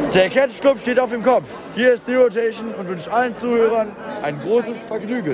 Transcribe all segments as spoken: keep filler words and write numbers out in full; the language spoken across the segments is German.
Der Catch Club steht auf dem Kopf. Hier ist die Rotation und wünscht allen Zuhörern ein großes Vergnügen.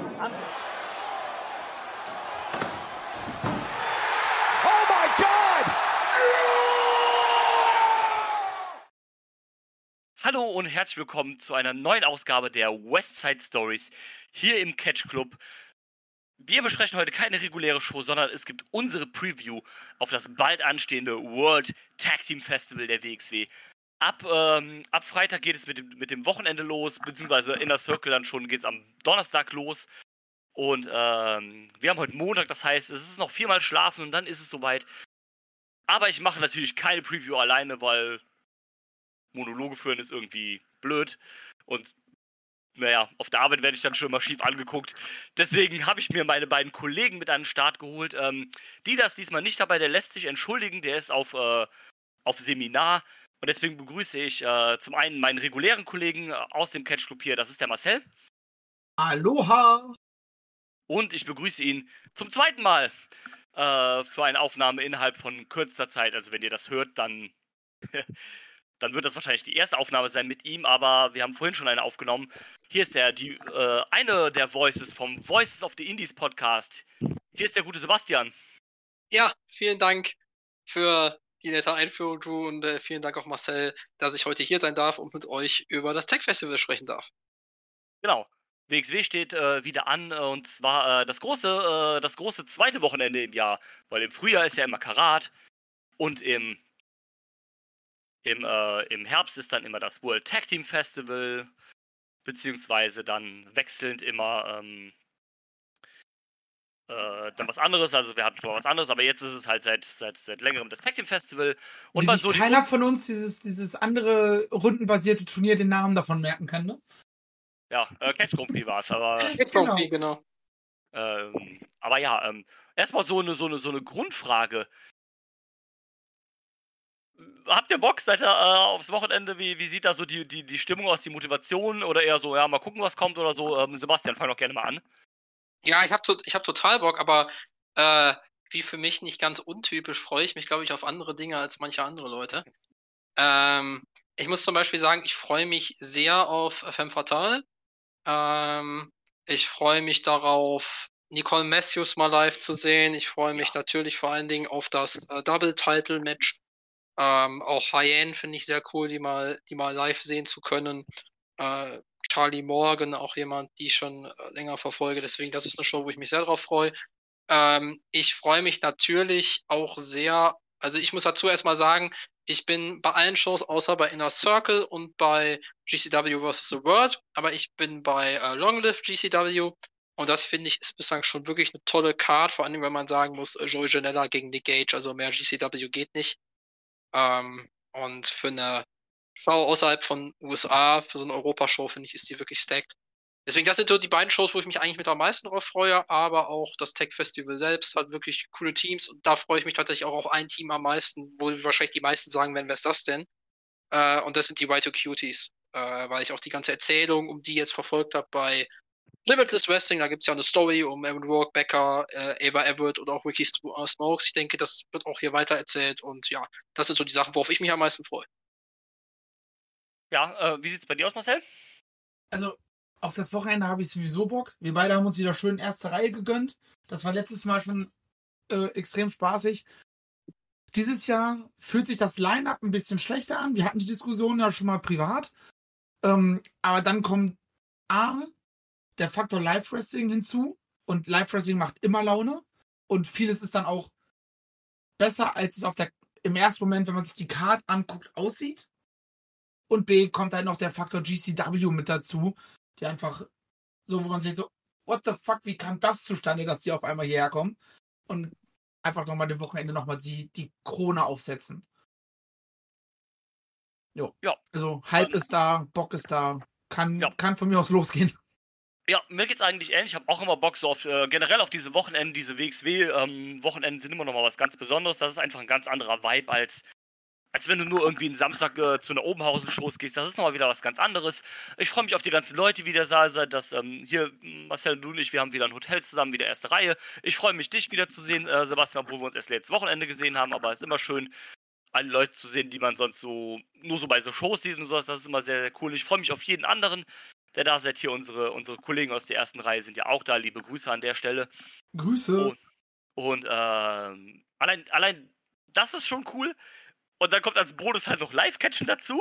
Hallo und herzlich willkommen zu einer neuen Ausgabe der Westside Stories hier im Catch Club. Wir besprechen heute keine reguläre Show, sondern es gibt unsere Preview auf das bald anstehende World Tag Team Festival der W X W. Ab, ähm, ab Freitag geht es mit dem, mit dem Wochenende los, beziehungsweise Inner Circle dann schon geht es am Donnerstag los. Und ähm, wir haben heute Montag, das heißt, es ist noch viermal schlafen und dann ist es soweit. Aber ich mache natürlich keine Preview alleine, weil Monologe führen ist irgendwie blöd. Und naja, auf der Arbeit werde ich dann schon immer schief angeguckt. Deswegen habe ich mir meine beiden Kollegen mit an den Start geholt. Ähm, die das diesmal nicht dabei, der lässt sich entschuldigen, der ist auf, äh, auf Seminar. Und deswegen begrüße ich äh, zum einen meinen regulären Kollegen aus dem Catch Club hier, das ist der Marcel. Aloha! Und ich begrüße ihn zum zweiten Mal äh, für eine Aufnahme innerhalb von kürzester Zeit. Also wenn ihr das hört, dann, dann wird das wahrscheinlich die erste Aufnahme sein mit ihm, aber wir haben vorhin schon eine aufgenommen. Hier ist der, die, äh, eine der Voices vom Voices of the Indies Podcast. Hier ist der gute Sebastian. Ja, vielen Dank für die nette Einführung, du, und äh, vielen Dank auch Marcel, dass ich heute hier sein darf und mit euch über das Tech Festival sprechen darf. Genau. W X W steht äh, wieder an, äh, und zwar äh, das große, äh, das große zweite Wochenende im Jahr, weil im Frühjahr ist ja immer Karat und im, im, äh, im Herbst ist dann immer das World Tag Team Festival, beziehungsweise dann wechselnd immer ähm, äh, dann was anderes, also wir hatten schon mal was anderes, aber jetzt ist es halt seit, seit, seit längerem das Tag Team Festival. Und Wie weil sich so die keiner Runden- von uns dieses, dieses andere rundenbasierte Turnier den Namen davon merken kann, ne? Ja, äh, Catch Grand Prix war es, aber Geht Genau. genau. genau. Ähm, aber ja, ähm, erstmal so eine, so, eine, so eine Grundfrage. Habt ihr Bock? Seid ihr äh, aufs Wochenende? Wie, wie sieht da so die, die, die Stimmung aus, die Motivation? Oder eher so, ja, mal gucken, was kommt oder so? Ähm, Sebastian, fang doch gerne mal an. Ja, ich habe to ich hab total Bock, aber äh, wie für mich nicht ganz untypisch, freue ich mich, glaube ich, auf andere Dinge als manche andere Leute. Ähm, ich muss zum Beispiel sagen, ich freue mich sehr auf Femme Fatale. Ähm, ich freue mich darauf, Nicole Matthews mal live zu sehen. Ich freue mich Ja. natürlich vor allen Dingen auf das äh, Double-Title-Match. Ähm, auch Hyen finde ich sehr cool, die mal, die mal live sehen zu können. Äh, Charlie Morgan, auch jemand, die ich schon äh, länger verfolge. Deswegen, das ist eine Show, wo ich mich sehr drauf freue. Ähm, ich freue mich natürlich auch sehr, also ich muss dazu erstmal sagen, ich bin bei allen Shows außer bei Inner Circle und bei G C W versus. The World, aber ich bin bei äh, Long Live G C W und das finde ich ist bislang schon wirklich eine tolle Card, vor allem wenn man sagen muss, äh, Joey Janela gegen Nick Gage, also mehr G C W geht nicht. Ähm, und für eine Show außerhalb von U S A, für so eine Europashow, finde ich, ist die wirklich stacked. Deswegen, das sind so die beiden Shows, wo ich mich eigentlich mit am meisten drauf freue, aber auch das Tech Festival selbst hat wirklich coole Teams und da freue ich mich tatsächlich auch auf ein Team am meisten, wo wahrscheinlich die meisten sagen werden, wer ist das denn? Äh, und das sind die Y zwei Cuties, äh, weil ich auch die ganze Erzählung, um die jetzt verfolgt habe bei Limitless Wrestling, da gibt es ja eine Story um Aaron Rourke, Becker, äh, Ava Everett und auch Ricky Smokes. Ich denke, das wird auch hier weiter erzählt und ja, das sind so die Sachen, worauf ich mich am meisten freue. Ja, äh, wie sieht's bei dir aus, Marcel? Also, auf das Wochenende habe ich sowieso Bock. Wir beide haben uns wieder schön erste Reihe gegönnt. Das war letztes Mal schon äh, extrem spaßig. Dieses Jahr fühlt sich das Line-Up ein bisschen schlechter an. Wir hatten die Diskussion ja schon mal privat. Ähm, aber dann kommt A, der Faktor Live-Wrestling hinzu. Und Live-Wrestling macht immer Laune. Und vieles ist dann auch besser, als es auf der im ersten Moment, wenn man sich die Card anguckt, aussieht. Und B, kommt halt noch der Faktor G C W mit dazu, die einfach so, wo man sich so, what the fuck, wie kam das zustande, dass die auf einmal hierher kommen? Und einfach nochmal dem Wochenende nochmal die, die Krone aufsetzen. Jo. Ja. Also, Hype Ähm, ist da, Bock ist da, kann, Ja. kann von mir aus losgehen. Ja, mir geht's eigentlich ähnlich. Ich habe auch immer Bock so auf, äh, generell auf diese Wochenenden, diese W X W-Wochenenden ähm, sind immer noch mal was ganz Besonderes. Das ist einfach ein ganz anderer Vibe als Als wenn du nur irgendwie einen Samstag äh, zu einer Obenhausen-Show gehst. Das ist nochmal wieder was ganz anderes. Ich freue mich auf die ganzen Leute, die da sind. Dass, ähm, hier, Marcel, du und ich, wir haben wieder ein Hotel zusammen, wieder erste Reihe. Ich freue mich, dich wieder zu sehen, äh, Sebastian, obwohl wir uns erst letztes Wochenende gesehen haben. Aber es ist immer schön, alle Leute zu sehen, die man sonst so nur so bei so Shows sieht und sowas. Das ist immer sehr, sehr cool. Ich freue mich auf jeden anderen, der da seid. Hier unsere, unsere Kollegen aus der ersten Reihe sind ja auch da. Liebe Grüße an der Stelle. Grüße. Und, und ähm, allein, allein das ist schon cool. Und dann kommt als Bonus halt noch Live-Catchen dazu.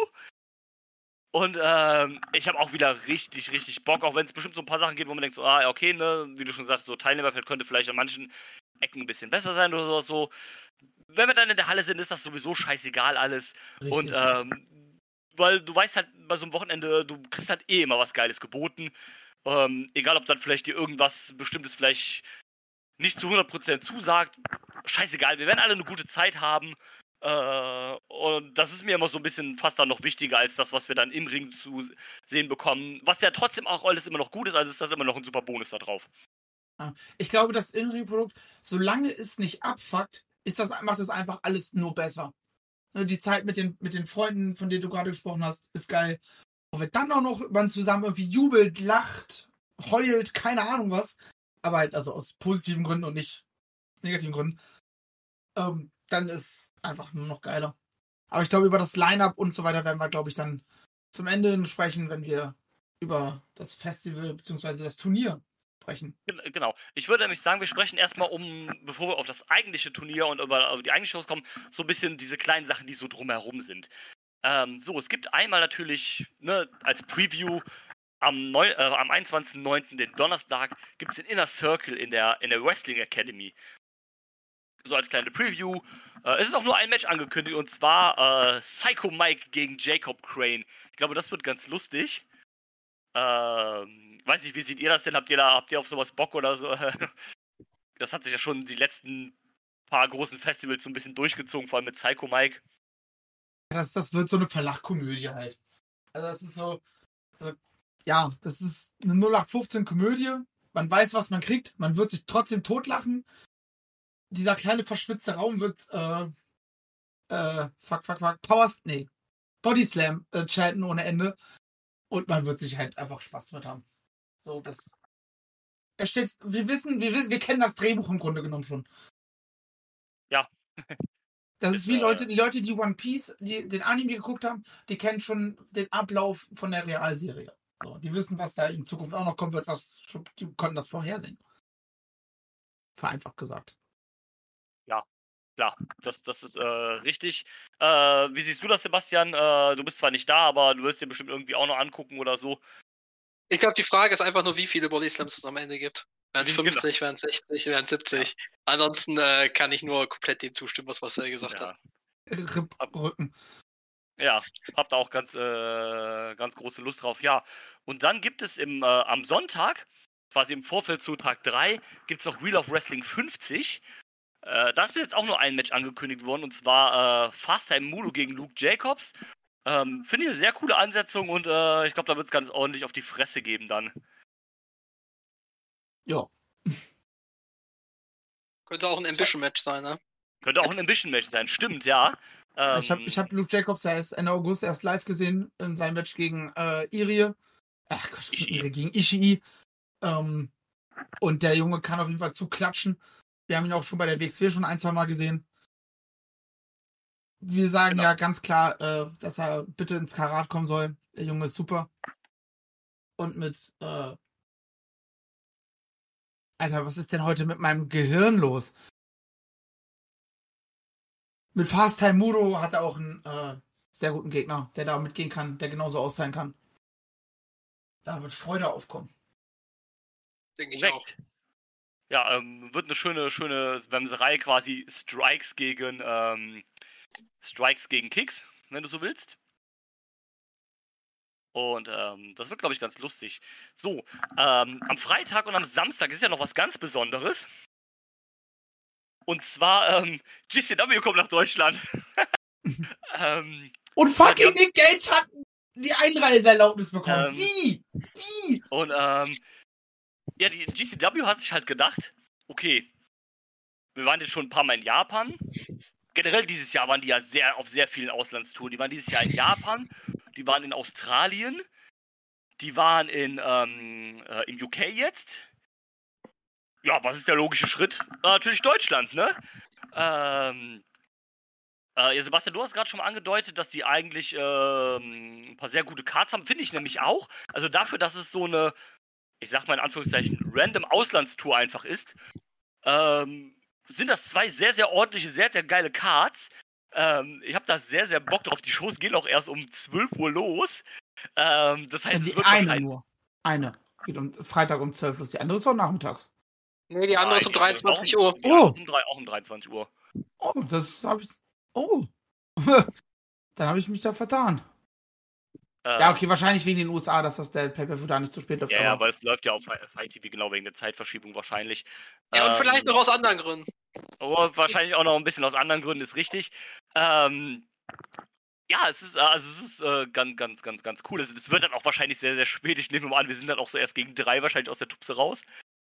Und ähm, ich habe auch wieder richtig, richtig Bock, auch wenn es bestimmt so ein paar Sachen gibt, wo man denkt, so, ah, ja, okay, ne, wie du schon sagst, so Teilnehmerfeld könnte vielleicht an manchen Ecken ein bisschen besser sein oder sowas so. Wenn wir dann in der Halle sind, ist das sowieso scheißegal alles. Richtig. Und ähm, weil du weißt halt bei so einem Wochenende, du kriegst halt eh immer was Geiles geboten. Ähm, egal, ob dann vielleicht dir irgendwas Bestimmtes vielleicht nicht zu hundert Prozent zusagt. Scheißegal, wir werden alle eine gute Zeit haben. Äh, und das ist mir immer so ein bisschen fast dann noch wichtiger als das, was wir dann im Ring zu sehen bekommen. Was ja trotzdem auch alles immer noch gut ist, also ist das immer noch ein super Bonus da drauf. Ja. Ich glaube, das In-Ring-Produkt, solange es nicht abfuckt, ist das, macht es einfach alles nur besser. Ne, die Zeit mit den, mit den Freunden, von denen du gerade gesprochen hast, ist geil. Und wenn dann auch noch man zusammen irgendwie jubelt, lacht, heult, keine Ahnung was, aber halt also aus positiven Gründen und nicht aus negativen Gründen, ähm, dann ist einfach nur noch geiler. Aber ich glaube, über das Line-Up und so weiter werden wir, glaube ich, dann zum Ende sprechen, wenn wir über das Festival bzw. das Turnier sprechen. Genau. Ich würde nämlich sagen, wir sprechen erstmal um, bevor wir auf das eigentliche Turnier und über, über die eigentliche Shows kommen, so ein bisschen diese kleinen Sachen, die so drumherum sind. Ähm, so, es gibt einmal natürlich, ne, als Preview am, neun, äh, am einundzwanzigsten neunten, den Donnerstag, gibt es den Inner Circle in der, in der Wrestling Academy. So als kleine Preview. Äh, es ist auch nur ein Match angekündigt, und zwar äh, Psycho Mike gegen Jacob Crane. Ich glaube, das wird ganz lustig. Ähm, weiß nicht, wie seht ihr das denn? Habt ihr da, habt ihr auf sowas Bock oder so? Das hat sich ja schon die letzten paar großen Festivals so ein bisschen durchgezogen, vor allem mit Psycho Mike. Das, das wird so eine Verlachkomödie halt. Also das ist so, also, ja, das ist eine null acht fünfzehn Komödie. Man weiß, was man kriegt. Man wird sich trotzdem totlachen. Dieser kleine verschwitzte Raum wird äh, äh, fuck, fuck, fuck, Powers, nee, Bodyslam äh, chanten ohne Ende. Und man wird sich halt einfach Spaß mit haben. So, das. Er steht, wir wissen, wir, wir kennen das Drehbuch im Grunde genommen schon. Ja. Das Ist, ist wie äh, Leute, die Leute, die One Piece, die den Anime geguckt haben, die kennen schon den Ablauf von der Realserie. So, die wissen, was da in Zukunft auch noch kommen wird, was die konnten das vorhersehen. Vereinfacht gesagt. Ja, klar, das, das ist äh, richtig. Äh, wie siehst du das, Sebastian? Äh, du bist zwar nicht da, aber du wirst dir bestimmt irgendwie auch noch angucken oder so. Ich glaube, die Frage ist einfach nur, wie viele Bodyslams es am Ende gibt. Wären es Genau. fünfzig, wären es sechzig, wären es siebzig. Ja. Ansonsten äh, kann ich nur komplett dem zustimmen, was Marcel gesagt Ja. hat. Rücken. Ja, habt auch ganz, äh, ganz große Lust drauf. Ja, und dann gibt es im, äh, am Sonntag, quasi im Vorfeld zu Tag drei, gibt es noch Wheel of Wrestling fünfzig. Äh, da ist bis jetzt auch nur ein Match angekündigt worden, und zwar äh, Fast Time Mulo gegen Luke Jacobs. Ähm, Finde ich eine sehr coole Ansetzung, und äh, ich glaube, da wird es ganz ordentlich auf die Fresse geben dann. Ja. Könnte auch ein Ambition-Match sein, ne? Könnte auch ein Ambition-Match sein, stimmt, ja. Ähm, Ich habe ich hab Luke Jacobs ja erst Ende August erst live gesehen in seinem Match gegen äh, Irie. Ach Gott, Ishii. gegen Ishii. Ähm, und der Junge kann auf jeden Fall zuklatschen. Wir haben ihn auch schon bei der W X W schon ein, zwei Mal gesehen. Wir sagen Genau. ja ganz klar, äh, dass er bitte ins Karat kommen soll. Der Junge ist super. Und mit, äh, Alter, was ist denn heute mit meinem Gehirn los? Mit Fast Time Mudo hat er auch einen äh, sehr guten Gegner, der da mitgehen kann, der genauso austeilen kann. Da wird Freude aufkommen. Denke ich auch. Korrekt. Ja, ähm, wird eine schöne, schöne Wemserei, quasi Strikes gegen ähm, Strikes gegen Kicks, wenn du so willst. Und ähm, das wird, glaube ich, ganz lustig. So, ähm, am Freitag und am Samstag ist ja noch was ganz Besonderes. Und zwar, ähm, G C W kommt nach Deutschland. ähm, Und fucking Ja, die Nick Gage hat die Einreiseerlaubnis bekommen. Ähm, Wie? Wie? Und ähm, ja, die G C W hat sich halt gedacht, okay, wir waren jetzt schon ein paar Mal in Japan. Generell dieses Jahr waren die ja sehr auf sehr vielen Auslandstouren. Die waren dieses Jahr in Japan, die waren in Australien, die waren in ähm, äh, im U K jetzt. Ja, was ist der logische Schritt? Äh, natürlich Deutschland, ne? Ähm, Äh, ja, Sebastian, du hast gerade schon mal angedeutet, dass die eigentlich ähm, ein paar sehr gute Cards haben. Finde ich nämlich auch. Also dafür, dass es so eine, ich sag mal in Anführungszeichen, random Auslandstour einfach ist, ähm, sind das zwei sehr, sehr ordentliche, sehr, sehr geile Cards. Ähm, ich habe da sehr, sehr Bock drauf. Die Shows gehen auch erst um zwölf Uhr los. Ähm, das heißt, Ja, es die wird eine wahrscheinlich... nur. Eine. Geht um Freitag um zwölf Uhr. Die andere ist doch nachmittags. Nee, die andere Nein, ist um die andere ist auch dreiundzwanzig Uhr. Die andere Oh. ist um drei, auch um dreiundzwanzig Uhr. Oh, das habe ich. Oh. Dann habe ich mich da vertan. Ähm, Ja, okay, wahrscheinlich wegen den U S A, dass das der Pay-Per-View da nicht zu spät läuft. Ja, ja, aber weil es läuft ja auf Fight T V genau wegen der Zeitverschiebung wahrscheinlich. Ja, und Ähm, vielleicht noch aus anderen Gründen. aber wahrscheinlich auch noch ein bisschen aus anderen Gründen, ist richtig. Ähm, ja, es ist, äh, also es ist äh, ganz, ganz, ganz, ganz cool. Es, es wird dann auch wahrscheinlich sehr, sehr spät. Ich nehme mal an, wir sind dann auch so erst gegen drei wahrscheinlich aus der Tupse raus.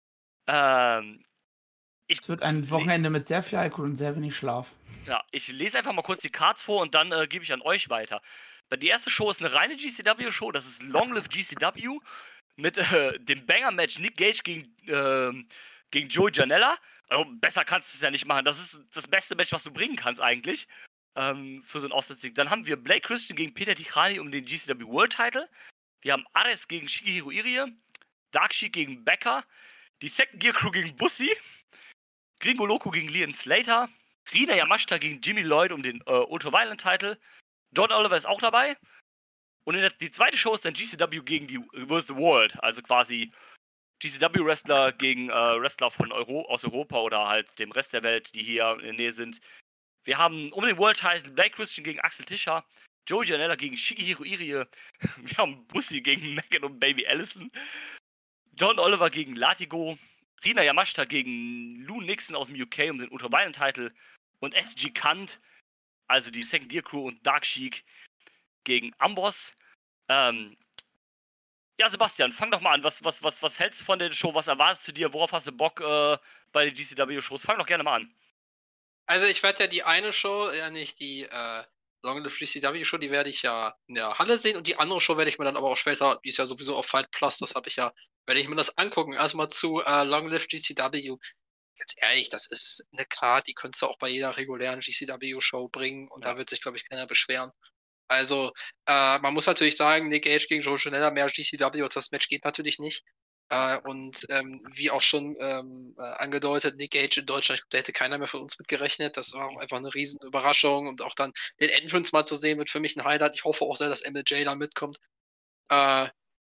Ähm, ich, es wird ein Wochenende mit sehr viel Alkohol und sehr wenig Schlaf. Ja, ich lese einfach mal kurz die Cards vor und dann äh, gebe ich an euch weiter. Die erste Show ist eine reine G C W-Show. Das ist Long Live G C W mit äh, dem Banger-Match Nick Gage gegen, äh, gegen Joey Janela. Also besser kannst du es ja nicht machen. Das ist das beste Match, was du bringen kannst eigentlich ähm, für so ein Auswärtssieg. Dann haben wir Blake Christian gegen Peter Tichani um den G C W World Title. Wir haben Ares gegen Shigehiro Irie, Dark Sheik gegen Becker, die Second Gear Crew gegen Bussi, Gringo Loco gegen Leon Slater, Rina Yamashita gegen Jimmy Lloyd um den äh, Ultra-Violent Title. John Oliver ist auch dabei. Und in der, die zweite Show ist dann G C W gegen die versus the World. Also quasi G C W-Wrestler gegen äh, Wrestler von Euro, aus Europa oder halt dem Rest der Welt, die hier in der Nähe sind. Wir haben um den World Title Blake Christian gegen Axel Tischer, Joey Janela gegen Shigehiro Irie. Wir haben Bussi gegen Megan und Baby Allison. John Oliver gegen Latigo. Rina Yamashita gegen Lou Nixon aus dem U K um den Ultra-Violent Title. Und S G Kant, also die Second Gear Crew und Dark Sheik gegen Amboss. Ähm, ja, Sebastian, fang doch mal an. Was, was, was, was hältst du von der Show? Was erwartest du dir? Worauf hast du Bock äh, bei den G C W-Shows? Fang doch gerne mal an. Also ich werde ja die eine Show, ja nicht die äh, Long Live G C W-Show, die werde ich ja in der Halle sehen und die andere Show werde ich mir dann aber auch später, die ist ja sowieso auf Fight Plus, das habe ich ja, werde ich mir das angucken. Erstmal zu äh, Long Live G C W. Ganz ehrlich, das ist eine Card, die könntest du auch bei jeder regulären G C W-Show bringen und ja. Da wird sich, glaube ich, keiner beschweren. Also, äh, man muss natürlich sagen, Nick Gage gegen Joe Janela, mehr G C W als das Match geht natürlich nicht. Äh, und ähm, wie auch schon ähm, äh, angedeutet, Nick Gage in Deutschland, da hätte keiner mehr von uns mit gerechnet. Das war auch einfach eine riesen Überraschung und auch dann den Entrance mal zu sehen, wird für mich ein Highlight. Ich hoffe auch sehr, dass M L J da mitkommt. Äh,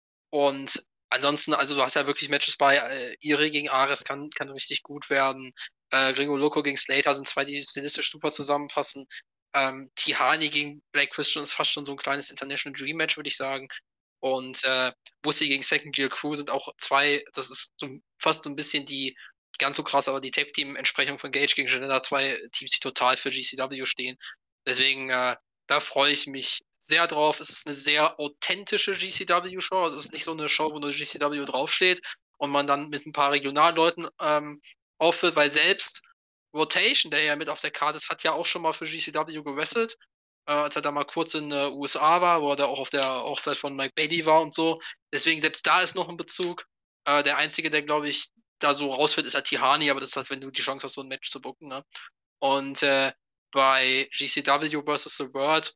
und ansonsten, also du hast ja wirklich Matches bei äh, Irie gegen Ares, kann, kann richtig gut werden. Äh, Gringo Loco gegen Slater sind zwei, die stilistisch super zusammenpassen. Ähm, Tihani gegen Blake Christian ist fast schon so ein kleines International Dream Match, würde ich sagen. Und äh, Bussi gegen Second Gear Crew sind auch zwei, das ist so, fast so ein bisschen die, ganz so krass, aber die Tag-Team-Entsprechung von Gage gegen Janela, zwei Teams, die total für G C W stehen. Deswegen, äh, da freue ich mich sehr drauf. Es ist eine sehr authentische G C W-Show. Also es ist nicht so eine Show, wo nur G C W draufsteht und man dann mit ein paar Regionalleuten ähm, aufführt, weil selbst Rotation, der ja mit auf der Karte ist, hat ja auch schon mal für G C W gewrestelt, äh, als er da mal kurz in den äh, U S A war, wo er da auch auf der Hochzeit von Mike Bailey war und so. Deswegen, selbst da ist noch ein Bezug. Äh, der Einzige, der, glaube ich, da so rausfällt, ist halt Tihani, aber das ist halt, wenn du die Chance hast, so ein Match zu booken. Ne? Und äh, bei G C W versus The World,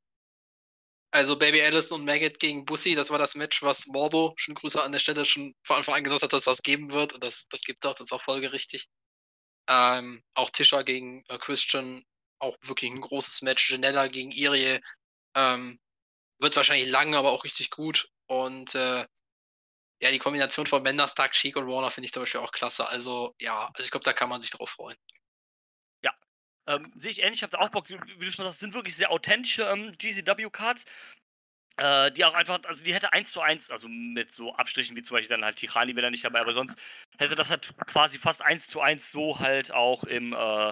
also Baby Allison und Maggot gegen Bussi, das war das Match, was Morbo, schon Grüße an der Stelle, schon von Anfang an gesagt hat, dass das geben wird. Und das, das gibt es auch, das ist auch folgerichtig. Ähm, auch Tischer gegen äh, Christian, auch wirklich ein großes Match. Janela gegen Irie, ähm, wird wahrscheinlich lang, aber auch richtig gut. Und äh, ja, die Kombination von Menders, Dark Sheik und Warner finde ich zum Beispiel auch klasse. Also ja, also ich glaube, da kann man sich drauf freuen. Ja, ähm, sehe ich ähnlich. Ich habe da auch Bock, wie du schon sagst, sind wirklich sehr authentische ähm, G C W-Cards. Äh, die auch einfach, also die hätte eins zu eins, also mit so Abstrichen wie zum Beispiel dann halt Tichani wäre da nicht dabei, aber sonst hätte das halt quasi fast eins zu eins so halt auch im äh,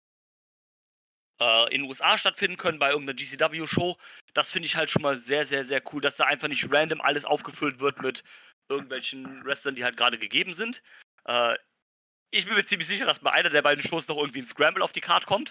äh, in den U S A stattfinden können bei irgendeiner G C W-Show. Das finde ich halt schon mal sehr, sehr, sehr cool, dass da einfach nicht random alles aufgefüllt wird mit irgendwelchen Wrestlern, die halt gerade gegeben sind. Äh, ich bin mir ziemlich sicher, dass bei einer der beiden Shows noch irgendwie ein Scramble auf die Card kommt.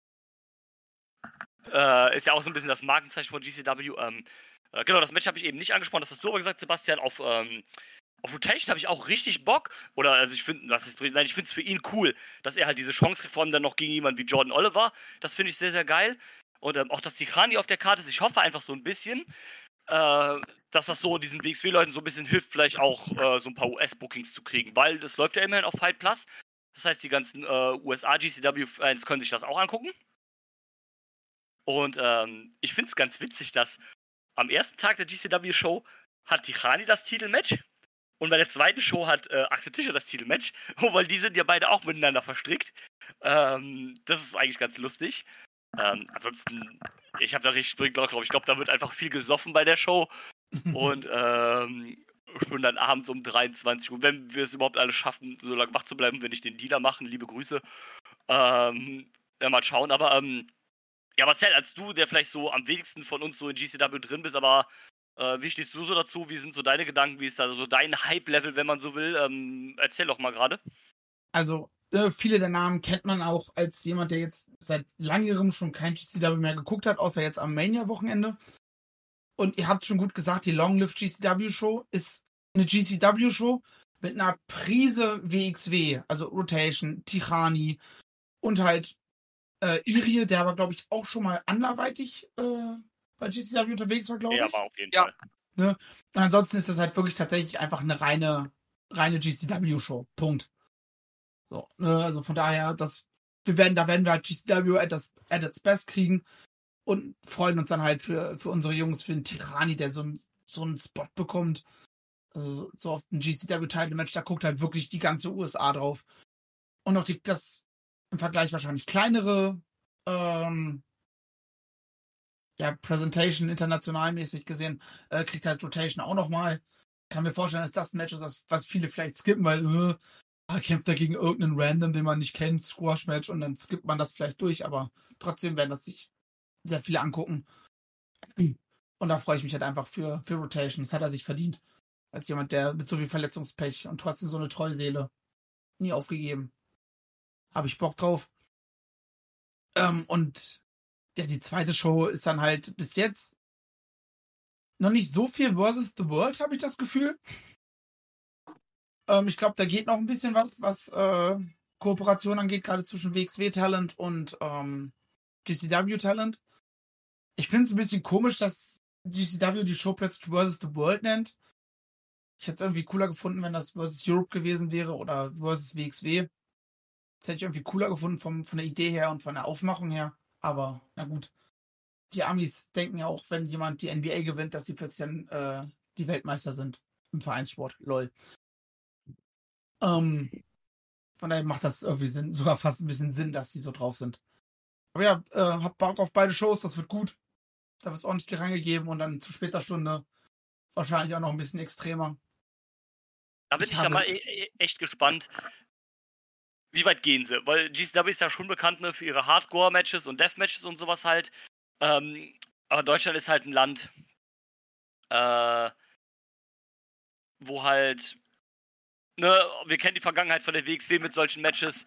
Äh, ist ja auch so ein bisschen das Markenzeichen von G C W. Ähm, äh, genau, das Match habe ich eben nicht angesprochen, das hast du aber gesagt, Sebastian. Auf, ähm, auf Rotation habe ich auch richtig Bock. Oder, also ich finde, das ist, nein, ich finde es für ihn cool, dass er halt diese Chance kriegt, vor allem dann noch gegen jemanden wie Jordan Oliver. Das finde ich sehr, sehr geil. Und ähm, auch, dass die Khani auf der Karte ist. Ich hoffe einfach so ein bisschen, äh, dass das so diesen W X W-Leuten so ein bisschen hilft, vielleicht auch äh, so ein paar U S-Bookings zu kriegen, weil das läuft ja immerhin auf Fight Plus. Das heißt, die ganzen äh, U S A-G C W-Fans können sich das auch angucken. Und ähm, ich finde es ganz witzig, dass am ersten Tag der G C W-Show hat die Khani das Titelmatch und bei der zweiten Show hat äh, Axel Tischer das Titelmatch, weil die sind ja beide auch miteinander verstrickt. Ähm, das ist eigentlich ganz lustig. Ähm, ansonsten, ich habe da richtig Glück drauf. Ich glaube, da wird einfach viel gesoffen bei der Show. Und ähm, schon dann abends um dreiundzwanzig Uhr, wenn wir es überhaupt alles schaffen, so lange wach zu bleiben, wenn ich den Dealer machen, liebe Grüße. Ähm, ja, mal schauen. Aber, ähm, ja, Marcel, als du, der vielleicht so am wenigsten von uns so in G C W drin bist, aber äh, wie stehst du so dazu? Wie sind so deine Gedanken? Wie ist da so dein Hype-Level, wenn man so will? Ähm, erzähl doch mal gerade. Also, äh, viele der Namen kennt man auch als jemand, der jetzt seit langem schon kein G C W mehr geguckt hat, außer jetzt am Mania-Wochenende. Und ihr habt schon gut gesagt, die Long Live G C W-Show ist eine G C W-Show mit einer Prise W X W, also Rotation, Tichani und halt äh, Irie, der aber, glaube ich, auch schon mal anderweitig äh, bei G C W unterwegs war, glaube ich. Ja, war auf jeden Ja. Fall. Ne? Und ansonsten ist das halt wirklich tatsächlich einfach eine reine, reine G C W-Show. Punkt. So, ne? Also von daher, das, wir werden, da werden wir halt G C W at, das, at its best kriegen und freuen uns dann halt für, für unsere Jungs, für den Tirani, der so, ein, so einen Spot bekommt. Also so, so auf ein G C W-Title-Match, da guckt halt wirklich die ganze U S A drauf. Und auch die, das im Vergleich wahrscheinlich kleinere ähm, ja, Presentation internationalmäßig gesehen, äh, kriegt halt Rotation auch nochmal. Kann mir vorstellen, dass das ein Match ist, das, was viele vielleicht skippen, weil äh, ah, kämpft er gegen irgendeinen Random, den man nicht kennt, Squash-Match und dann skippt man das vielleicht durch, aber trotzdem werden das sich sehr viele angucken. Und da freue ich mich halt einfach für, für Rotation. Das hat er sich verdient. Als jemand, der mit so viel Verletzungspech und trotzdem so eine treue Seele nie aufgegeben. Habe ich Bock drauf. Ähm, und ja, die zweite Show ist dann halt bis jetzt noch nicht so viel versus the World, habe ich das Gefühl. Ähm, ich glaube, da geht noch ein bisschen was, was äh, Kooperation angeht, gerade zwischen W X W-Talent und ähm, G C W-Talent. Ich finde es ein bisschen komisch, dass G C W die Show plötzlich versus the World nennt. Ich hätte es irgendwie cooler gefunden, wenn das versus Europe gewesen wäre oder versus W X W. Das hätte ich irgendwie cooler gefunden vom, von der Idee her und von der Aufmachung her. Aber, na gut. Die Amis denken ja auch, wenn jemand die N B A gewinnt, dass die plötzlich dann äh, die Weltmeister sind im Vereinssport. Lol. Ähm, von daher macht das irgendwie Sinn, sogar fast ein bisschen Sinn, dass die so drauf sind. Aber ja, äh, hab Bock auf beide Shows, das wird gut. Da wird es ordentlich Gerangel geben und dann zu später Stunde wahrscheinlich auch noch ein bisschen extremer. Da bin Ich ich, ja habe- mal e e echt gespannt, wie weit gehen sie? Weil G C W ist ja schon bekannt, ne, für ihre Hardcore-Matches und Death-Matches und sowas halt. Ähm, aber Deutschland ist halt ein Land, äh, wo halt, ne, wir kennen die Vergangenheit von der W X W mit solchen Matches.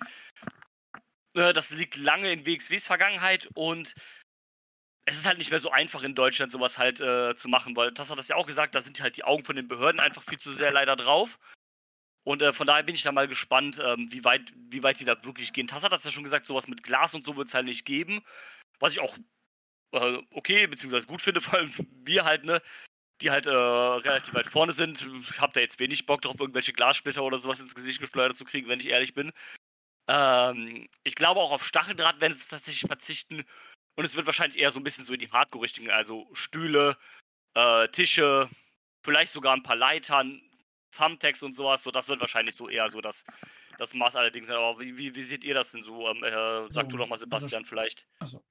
Ne, das liegt lange in W X Ws Vergangenheit und es ist halt nicht mehr so einfach in Deutschland sowas halt äh, zu machen, weil das hat das ja auch gesagt, da sind halt die Augen von den Behörden einfach viel zu sehr leider drauf. Und äh, von daher bin ich da mal gespannt, ähm, wie weit, wie weit die da wirklich gehen. Tass hat das ja schon gesagt, sowas mit Glas und so wird es halt nicht geben. Was ich auch äh, okay, beziehungsweise gut finde, vor allem wir halt, ne, die halt äh, relativ weit vorne sind. Ich hab da jetzt wenig Bock drauf, irgendwelche Glassplitter oder sowas ins Gesicht geschleudert zu kriegen, wenn ich ehrlich bin. Ähm, ich glaube auch auf Stacheldraht werden sie tatsächlich verzichten. Und es wird wahrscheinlich eher so ein bisschen so in die Hardcore-Richtung, also Stühle, äh, Tische, vielleicht sogar ein paar Leitern, Thumbtacks und sowas. So, das wird wahrscheinlich so eher so das, das Maß allerdings sein. Aber wie, wie, wie seht ihr das denn so? Ähm, äh, sag So, du doch mal, Sebastian, also- vielleicht. Achso.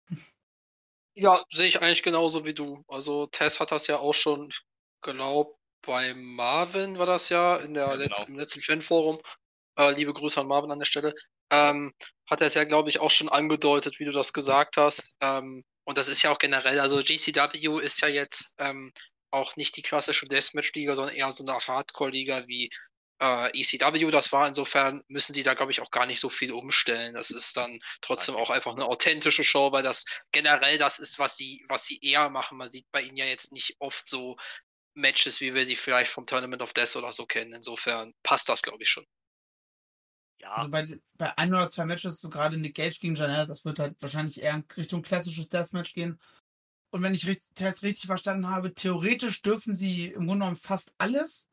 Ja, sehe ich eigentlich genauso wie du. Also Tess hat das ja auch schon, ich glaube, bei Marvin war das ja, in der Ja, letzten, genau. im letzten Fanforum. Äh, liebe Grüße an Marvin an der Stelle. Ähm, hat er es ja, glaube ich, auch schon angedeutet, wie du das gesagt hast. Ähm, und das ist ja auch generell, also G C W ist ja jetzt ähm, auch nicht die klassische Deathmatch-Liga, sondern eher so eine Hardcore-Liga wie äh, E C W das war. Insofern müssen die da, glaube ich, auch gar nicht so viel umstellen. Das ist dann trotzdem auch einfach eine authentische Show, weil das generell das ist, was sie, was sie eher machen. Man sieht bei ihnen ja jetzt nicht oft so Matches, wie wir sie vielleicht vom Tournament of Death oder so kennen. Insofern passt das, glaube ich, schon. Ja. Also bei, bei ein oder zwei Matches, so gerade Nick Gage gegen Janelle, das wird halt wahrscheinlich eher in Richtung klassisches Deathmatch gehen. Und wenn ich richtig, das richtig verstanden habe, theoretisch dürfen sie im Grunde genommen fast alles.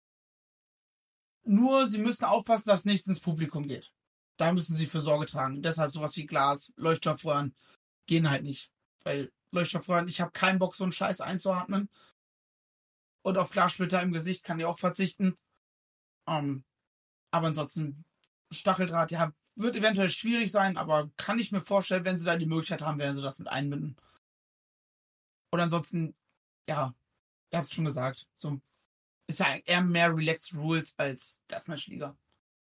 Nur sie müssen aufpassen, dass nichts ins Publikum geht. Da müssen sie für Sorge tragen. Und deshalb sowas wie Glas, Leuchtstoffröhren gehen halt nicht. Weil Leuchtstoffröhren, ich habe keinen Bock, so einen Scheiß einzuatmen. Und auf Glassplitter im Gesicht kann ich auch verzichten. Um, aber ansonsten, Stacheldraht, ja, wird eventuell schwierig sein, aber kann ich mir vorstellen, wenn sie da die Möglichkeit haben, werden sie das mit einbinden. Und ansonsten, ja, ihr habt es schon gesagt, so ist ja eher mehr Relaxed Rules als Deathmatch-Liga.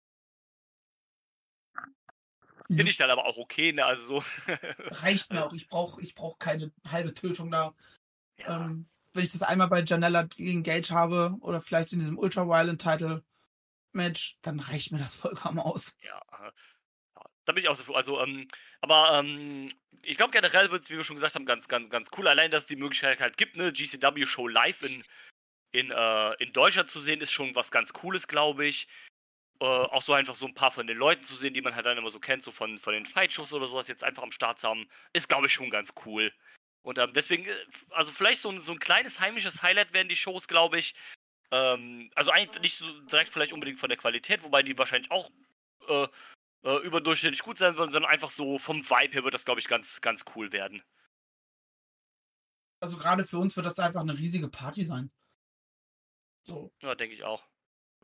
Finde ich dann aber auch okay, ne? Also so. Reicht mir auch. Ich brauche ich brauch keine halbe Tötung da. Ja. Ähm, wenn ich das einmal bei Janella gegen Gage habe oder vielleicht in diesem Ultra Violent Title Match, dann reicht mir das vollkommen aus. Ja, ja, da bin ich auch so froh. Also, ähm, aber ähm, ich glaube generell wird es, wie wir schon gesagt haben, ganz, ganz, ganz cool. Allein, dass es die Möglichkeit halt gibt, eine G C W-Show live in, in, äh, in Deutschland zu sehen, ist schon was ganz Cooles, glaube ich. Äh, auch so einfach so ein paar von den Leuten zu sehen, die man halt dann immer so kennt, so von, von den Fight-Shows oder sowas, jetzt einfach am Start zu haben, ist, glaube ich, schon ganz cool. Und ähm, deswegen, also vielleicht so ein, so ein kleines heimisches Highlight werden die Shows, glaube ich. Ähm, also eigentlich nicht so direkt vielleicht unbedingt von der Qualität, wobei die wahrscheinlich auch äh, äh, überdurchschnittlich gut sein würden, sondern einfach so vom Vibe her wird das, glaube ich, ganz, ganz cool werden. Also gerade für uns wird das einfach eine riesige Party sein. So. Ja, denke ich auch.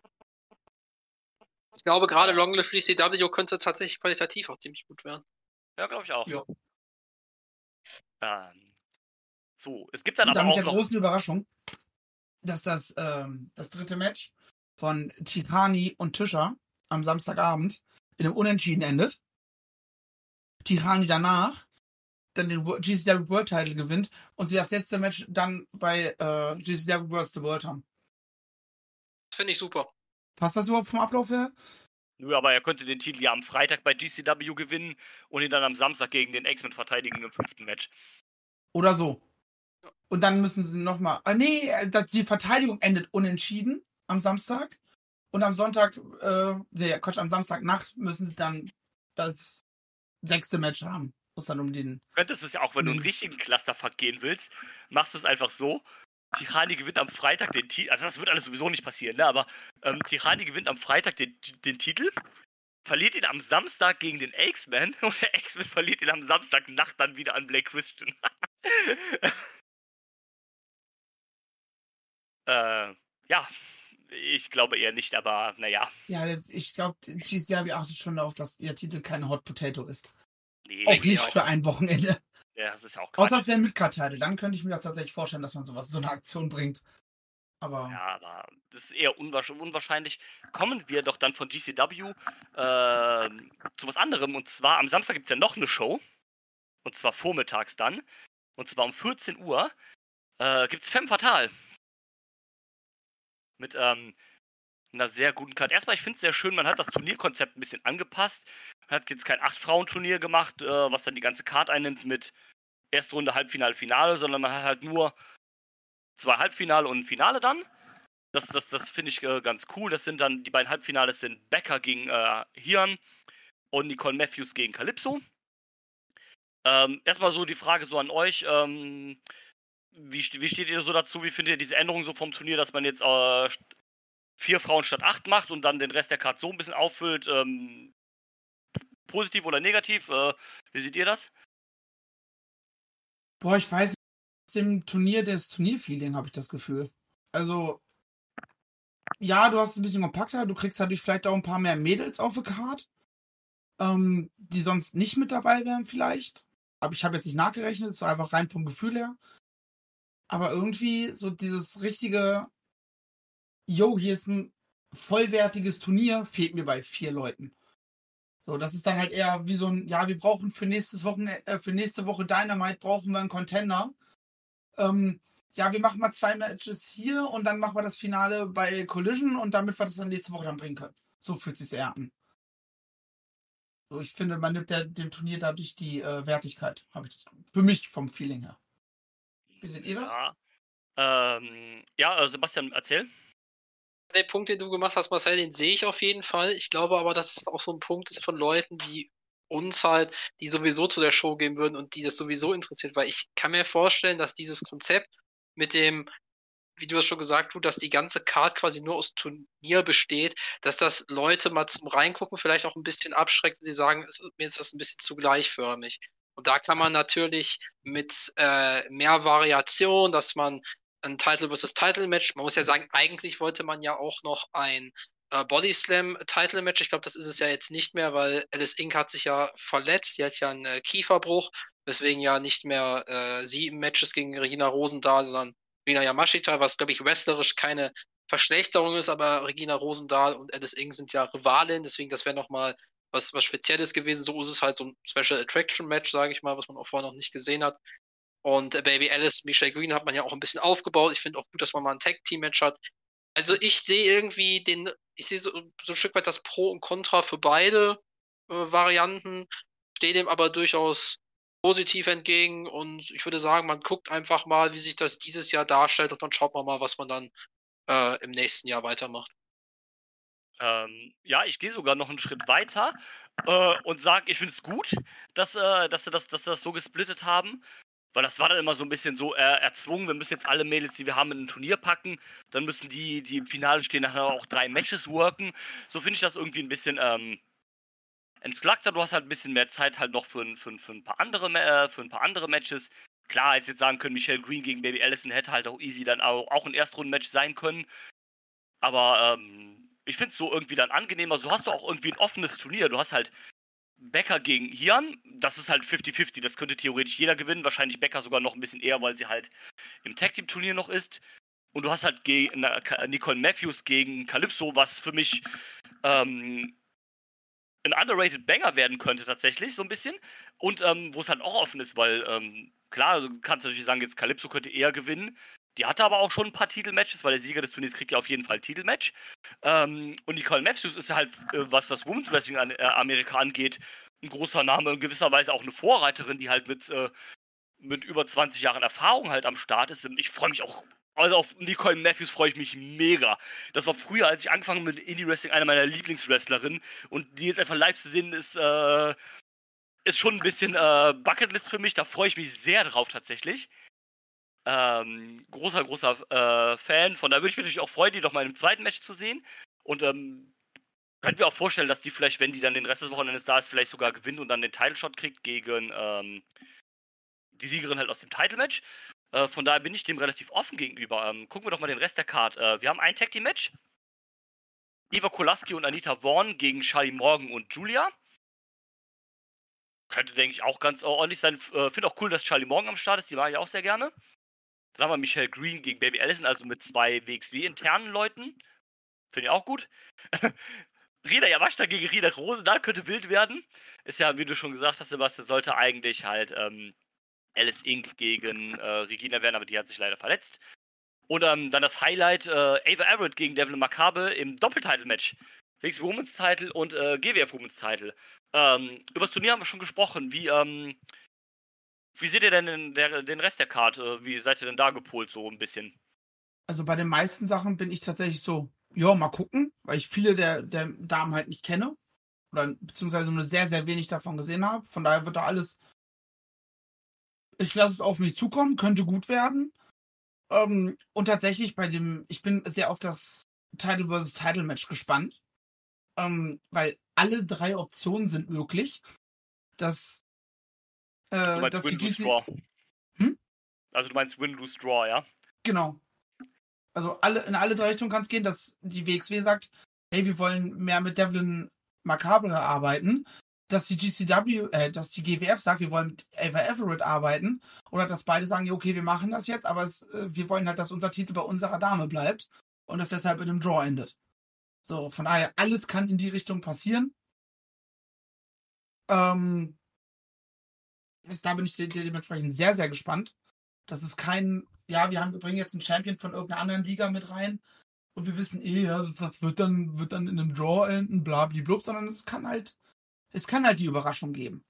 Ich glaube, gerade Long Live G C W könnte tatsächlich qualitativ auch ziemlich gut werden. Ja, glaube ich auch. Ja. Ähm, so, es gibt dann Und aber dann mit auch der noch... großen Überraschung, dass das, ähm, das dritte Match von Tirani und Tischer am Samstagabend in einem Unentschieden endet. Tirani danach dann den G C W World Title gewinnt und sie das letzte Match dann bei äh, G C W World the World haben. Das finde ich super. Passt das überhaupt vom Ablauf her? Nö, aber er könnte den Titel ja am Freitag bei G C W gewinnen und ihn dann am Samstag gegen den X-Men verteidigen im fünften Match. Oder so. Und dann müssen sie nochmal... Ah, nee, die Verteidigung endet unentschieden am Samstag. Und am Sonntag, äh, nee, Quatsch, am Samstagnacht müssen sie dann das sechste Match haben. Muss dann um den... Du könntest es ja auch, wenn du einen Mhm. richtigen Clusterfuck gehen willst, machst du es einfach so. Tirani gewinnt am Freitag den Titel. Also das wird alles sowieso nicht passieren, ne? Aber ähm, Tirani gewinnt am Freitag den, den Titel, verliert ihn am Samstag gegen den X-Men und der X-Men verliert ihn am Samstagnacht dann wieder an Blake Christian. äh, ja, ich glaube eher nicht, aber naja. Ja, ich glaube, G C W achtet schon darauf, dass ihr Titel keine Hot Potato ist. Nee, Auch denke ich nicht für ein Wochenende. Ja, das ist ja auch Quatsch. Außer es wäre ein Midcard-Title. Dann könnte ich mir das tatsächlich vorstellen, dass man sowas, so eine Aktion bringt. Aber Ja, aber das ist eher unwahrsch- unwahrscheinlich. Kommen wir doch dann von G C W äh, zu was anderem. Und zwar am Samstag gibt es ja noch eine Show. Und zwar vormittags dann. Und zwar um vierzehn Uhr äh, gibt es Femme Fatale. Mit ähm, einer sehr guten Karte. Erstmal, ich finde es sehr schön, man hat das Turnierkonzept ein bisschen angepasst. Man hat jetzt kein acht-Frauen-Turnier gemacht, äh, was dann die ganze Karte einnimmt mit erste Runde, Halbfinale, Finale, sondern man hat halt nur zwei Halbfinale und ein Finale dann. Das, das, das finde ich äh, ganz cool. Das sind dann, die beiden Halbfinales sind Becker gegen äh, Hian und Nicole Matthews gegen Calypso. Ähm, erstmal so die Frage so an euch. Ähm, wie, wie steht ihr so dazu? Wie findet ihr diese Änderung so vom Turnier, dass man jetzt äh, vier Frauen statt acht macht und dann den Rest der Karte so ein bisschen auffüllt? Ähm, positiv oder negativ? Äh, wie seht ihr das? boah, ich weiß nicht, aus dem Turnier des Turnierfeeling habe ich das Gefühl. Also, ja, du hast es ein bisschen kompakter, du kriegst dadurch vielleicht auch ein paar mehr Mädels auf der Karte, ähm, die sonst nicht mit dabei wären vielleicht. Aber ich habe jetzt nicht nachgerechnet, es war einfach rein vom Gefühl her. Aber irgendwie so dieses richtige, yo, hier ist ein vollwertiges Turnier, fehlt mir bei vier Leuten. So, das ist dann halt eher wie so ein, ja, wir brauchen für nächstes Wochenende, äh, für nächste Woche Dynamite brauchen wir einen Contender. Ähm, ja, wir machen mal zwei Matches hier und dann machen wir das Finale bei Collision und damit wir das dann nächste Woche dann bringen können. So fühlt es sich eher an. So, ich finde, man nimmt der, dem Turnier dadurch die äh, Wertigkeit, habe ich das. Für mich vom Feeling her. Wie seht ihr das? Ja, ähm, ja äh, Sebastian, erzähl. Den Punkt, den du gemacht hast, Marcel, den sehe ich auf jeden Fall. Ich glaube aber, dass es auch so ein Punkt ist von Leuten wie uns halt, die sowieso zu der Show gehen würden und die das sowieso interessiert, weil ich kann mir vorstellen, dass dieses Konzept mit dem, wie du es schon gesagt hast, dass die ganze Card quasi nur aus Turnier besteht, dass das Leute mal zum Reingucken vielleicht auch ein bisschen abschreckt, wenn sie sagen, es, mir ist das ein bisschen zu gleichförmig. Und da kann man natürlich mit äh, mehr Variation, dass man ein Title versus Title Match, man muss ja sagen, eigentlich wollte man ja auch noch ein äh, Body Slam Title Match. Ich glaube, das ist es ja jetzt nicht mehr, weil Alice Inc. hat sich ja verletzt, die hat ja einen äh, Kieferbruch, weswegen ja nicht mehr äh, sie im Match ist gegen Regina Rosendahl, sondern Rina Yamashita, was, glaube ich, wrestlerisch keine Verschlechterung ist, aber Regina Rosendahl und Alice Inc. sind ja Rivalinnen, deswegen das wäre nochmal was, was Spezielles gewesen. So ist es halt so ein Special Attraction Match, sage ich mal, was man auch vorher noch nicht gesehen hat. Und äh, Baby Alice, Michelle Green hat man ja auch ein bisschen aufgebaut. Ich finde auch gut, dass man mal ein Tag-Team-Match hat. Also ich sehe irgendwie den, ich sehe so, so ein Stück weit das Pro und Contra für beide äh, Varianten, stehe dem aber durchaus positiv entgegen und ich würde sagen, man guckt einfach mal, wie sich das dieses Jahr darstellt und dann schaut man mal, was man dann äh, im nächsten Jahr weitermacht. Ähm, ja, ich gehe sogar noch einen Schritt weiter äh, und sage, ich finde es gut, dass, äh, dass, sie das, dass sie das so gesplittet haben. Weil das war dann immer so ein bisschen so äh, erzwungen, wir müssen jetzt alle Mädels, die wir haben, in ein Turnier packen. Dann müssen die, die im Finale stehen, nachher auch drei Matches worken. So finde ich das irgendwie ein bisschen ähm, entschlackter. Du hast halt ein bisschen mehr Zeit halt noch für, für, für, ein, paar andere, äh, für ein paar andere Matches. Klar, als jetzt sagen können, Michelle Green gegen Baby Allison hätte halt auch easy dann auch, auch ein Erstrunden-Match sein können. Aber ähm, ich finde es so irgendwie dann angenehmer. So hast du auch irgendwie ein offenes Turnier. Du hast halt Becker gegen Hian, das ist halt fifty fifty, das könnte theoretisch jeder gewinnen, wahrscheinlich Becker sogar noch ein bisschen eher, weil sie halt im Tag-Team-Turnier noch ist. Und du hast halt ge- na, Nicole Matthews gegen Calypso, was für mich ähm, ein underrated Banger werden könnte tatsächlich, so ein bisschen. Und ähm, wo es halt auch offen ist, weil ähm, klar, du kannst natürlich sagen, jetzt Calypso könnte eher gewinnen. Die hatte aber auch schon ein paar Titelmatches, weil der Sieger des Turniers kriegt ja auf jeden Fall ein Titelmatch. Ähm, und Nicole Matthews ist halt, äh, was das Women's Wrestling an äh, Amerika angeht, ein großer Name, in gewisser Weise auch eine Vorreiterin, die halt mit, äh, mit über zwanzig Jahren Erfahrung halt am Start ist. Ich freue mich auch, also auf Nicole Matthews freue ich mich mega. Das war früher, als ich angefangen mit Indie-Wrestling, eine meiner Lieblingswrestlerinnen. Und die jetzt einfach live zu sehen, ist, äh, ist schon ein bisschen äh, Bucketlist für mich. Da freue ich mich sehr drauf tatsächlich. Ähm, großer, großer äh, Fan. Von da würde ich mich natürlich auch freuen, die noch mal im zweiten Match zu sehen. Und ähm, könnte mir auch vorstellen, dass die vielleicht, wenn die dann den Rest des Wochenendes da ist, vielleicht sogar gewinnt und dann den Title-Shot kriegt gegen ähm, die Siegerin halt aus dem Title-Match. Äh, von daher bin ich dem relativ offen gegenüber. Ähm, gucken wir doch mal den Rest der Card. Äh, wir haben ein Tag-Team-Match. Eva Kolaski und Anita Vaughn gegen Charlie Morgan und Julia. Könnte, denke ich, auch ganz ordentlich sein. Äh, Finde auch cool, dass Charlie Morgan am Start ist. Die mag ich auch sehr gerne. Dann haben wir Michelle Green gegen Baby Allison, also mit zwei W X W-internen Leuten. Finde ich auch gut. Rina Yamashita gegen Rina Rosendahl könnte wild werden. Ist ja, wie du schon gesagt hast, Sebastian, sollte eigentlich halt ähm, Alice Inc. gegen äh, Regina werden, aber die hat sich leider verletzt. Und ähm, dann das Highlight, äh, Ava Everett gegen Devlin Macabre im Doppeltitle-Match. W X W Women's Title und äh, G W F Women's Title. Ähm, über das Turnier haben wir schon gesprochen. Wie, ähm, wie seht ihr denn den, der, den Rest der Karte? Wie seid ihr denn da gepolt so ein bisschen? Also bei den meisten Sachen bin ich tatsächlich so, ja, mal gucken, weil ich viele der, der Damen halt nicht kenne. Oder beziehungsweise nur sehr, sehr wenig davon gesehen habe. Von daher wird da alles, ich lasse es auf mich zukommen, könnte gut werden. Ähm, und tatsächlich bei dem, ich bin sehr auf das Title versus Title Match gespannt. Ähm, weil alle drei Optionen sind möglich. Das, äh, Du meinst dass Win, die Lose, G C Draw. Hm? Also du meinst Win, Lose, Draw, ja? Genau. Also alle, in alle drei Richtungen kann es gehen, dass die W X W sagt, hey, wir wollen mehr mit Devlin Macabre arbeiten, dass die G C W, äh, dass die G W F sagt, wir wollen mit Ava Everett arbeiten, oder dass beide sagen, ja, okay, wir machen das jetzt, aber es, äh, wir wollen halt, dass unser Titel bei unserer Dame bleibt und das deshalb in einem Draw endet. So, von daher, alles kann in die Richtung passieren. Ähm, da bin ich de- de- dementsprechend sehr, sehr gespannt. Das ist kein, ja, wir haben, wir bringen jetzt einen Champion von irgendeiner anderen Liga mit rein und wir wissen eh, ja, das wird dann, wird dann in einem Draw enden, blablablub, sondern es kann halt, es kann halt die Überraschung geben.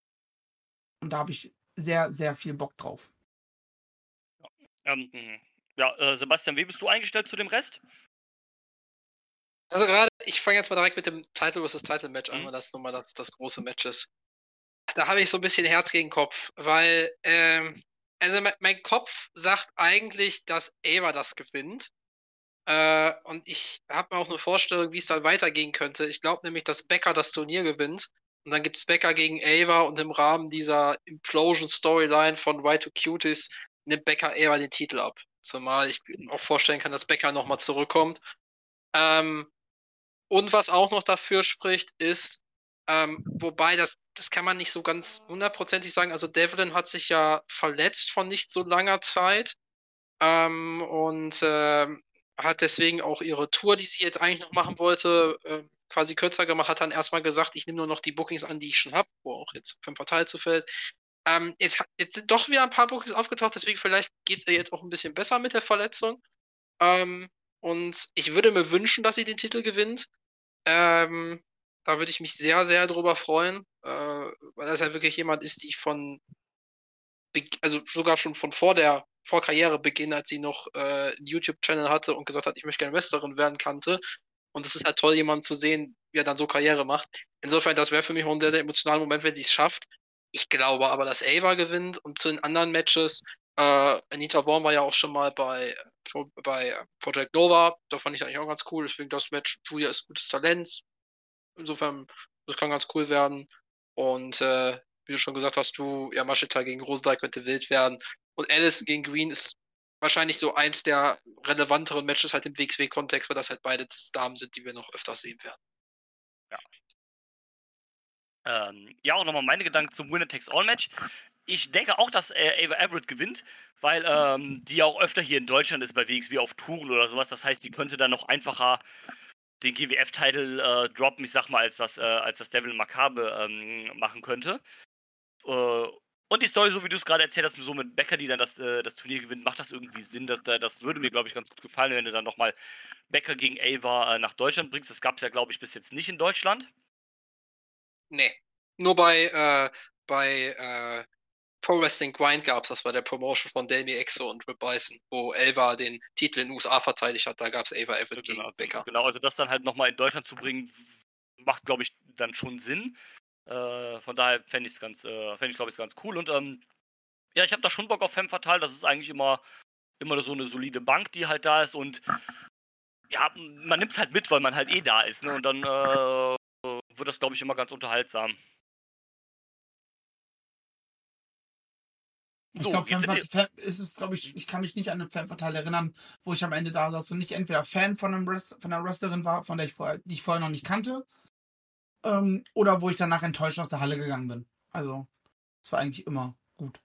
Und da habe ich sehr, sehr viel Bock drauf. Ähm, ja, äh, Sebastian, wie bist du eingestellt zu dem Rest? Also gerade, ich fange jetzt mal direkt mit dem Title versus Title Match an, Mhm. weil das nun mal das, das große Match ist. Da habe ich so ein bisschen Herz gegen Kopf, weil, ähm, also mein, mein Kopf sagt eigentlich, dass Ava das gewinnt. Äh, und ich habe mir auch eine Vorstellung, wie es dann weitergehen könnte. Ich glaube nämlich, dass Becker das Turnier gewinnt. Und dann gibt es Becker gegen Ava und im Rahmen dieser Implosion-Storyline von Y two Cuties nimmt Becker Ava den Titel ab. Zumal ich mir auch vorstellen kann, dass Becker nochmal zurückkommt. Ähm, und was auch noch dafür spricht, ist, ähm, wobei das, das kann man nicht so ganz hundertprozentig sagen. Also Devlin hat sich ja verletzt von nicht so langer Zeit. Ähm, und ähm, hat deswegen auch ihre Tour, die sie jetzt eigentlich noch machen wollte, äh, quasi kürzer gemacht, hat dann erstmal gesagt, ich nehme nur noch die Bookings an, die ich schon habe, wo auch jetzt fünf Portal zufällt. Ähm, jetzt, jetzt sind doch wieder ein paar Bookings aufgetaucht, deswegen vielleicht geht es ihr jetzt auch ein bisschen besser mit der Verletzung. Ähm, und ich würde mir wünschen, dass sie den Titel gewinnt. Ähm, da würde ich mich sehr, sehr drüber freuen, äh, weil das ja wirklich jemand ist, die ich von, also sogar schon von vor der vor Karrierebeginn, als sie noch äh, einen YouTube-Channel hatte und gesagt hat, ich möchte gerne Wrestlerin werden, kannte. Und es ist halt toll, jemanden zu sehen, wie er dann so Karriere macht. Insofern, das wäre für mich auch ein sehr, sehr emotionaler Moment, wenn sie es schafft. Ich glaube aber, dass Ava gewinnt und zu den anderen Matches, äh, Anita Vaughn war ja auch schon mal bei, bei Project Nova, da fand ich eigentlich auch ganz cool, deswegen das Match, Julia ist gutes Talent, insofern, das kann ganz cool werden und äh, wie du schon gesagt hast, du, ja, Machita gegen Rosedal könnte wild werden und Alice gegen Green ist wahrscheinlich so eins der relevanteren Matches halt im W X W-Kontext, weil das halt beide Damen sind, die wir noch öfters sehen werden. Ähm, ja, auch nochmal meine Gedanken zum Winner-Takes-All-Match. Ich denke auch, dass äh, Ava Everett gewinnt, weil ähm, die auch öfter hier in Deutschland ist bei W X W auf Touren oder sowas. Das heißt, die könnte dann noch einfacher den G W F-Titel äh, droppen, ich sag mal, als das, äh, als das Devil Macabre ähm, machen könnte. Äh, und die Story, so wie du es gerade erzählt hast, so mit Becker, die dann das, äh, das Turnier gewinnt, macht das irgendwie Sinn. Das, das würde mir, glaube ich, ganz gut gefallen, wenn du dann nochmal Becker gegen Ava äh, nach Deutschland bringst. Das gab es ja, glaube ich, bis jetzt nicht in Deutschland. Nee. Nur bei, äh, bei äh, Pro Wrestling Grind gab es, das war der Promotion von Delmi Exo und Rip Bison, wo Ava den Titel in den U S A verteidigt hat. Da gab es Ava Everett Genau, gegen Becker. genau, also das dann halt nochmal in Deutschland zu bringen, macht, glaube ich, dann schon Sinn. Äh, von daher fände ich es ganz, äh, fände ich, glaube ich, ganz cool. Und ähm, ja, ich habe da schon Bock auf Femme Fatale. Das ist eigentlich immer, immer so eine solide Bank, die halt da ist. Und ja, man nimmt es halt mit, weil man halt eh da ist. Ne? Und dann äh, wird das, glaube ich, immer ganz unterhaltsam. Ich So, glaube, jetzt sind wir- ist es, glaube ich, ich kann mich nicht an einen Fanverteil erinnern, wo ich am Ende da saß und nicht entweder Fan von, einem Wrest von einer Wrestlerin war, von der ich vorher, die ich vorher noch nicht kannte, ähm, oder wo ich danach enttäuscht aus der Halle gegangen bin. Also, es war eigentlich immer gut.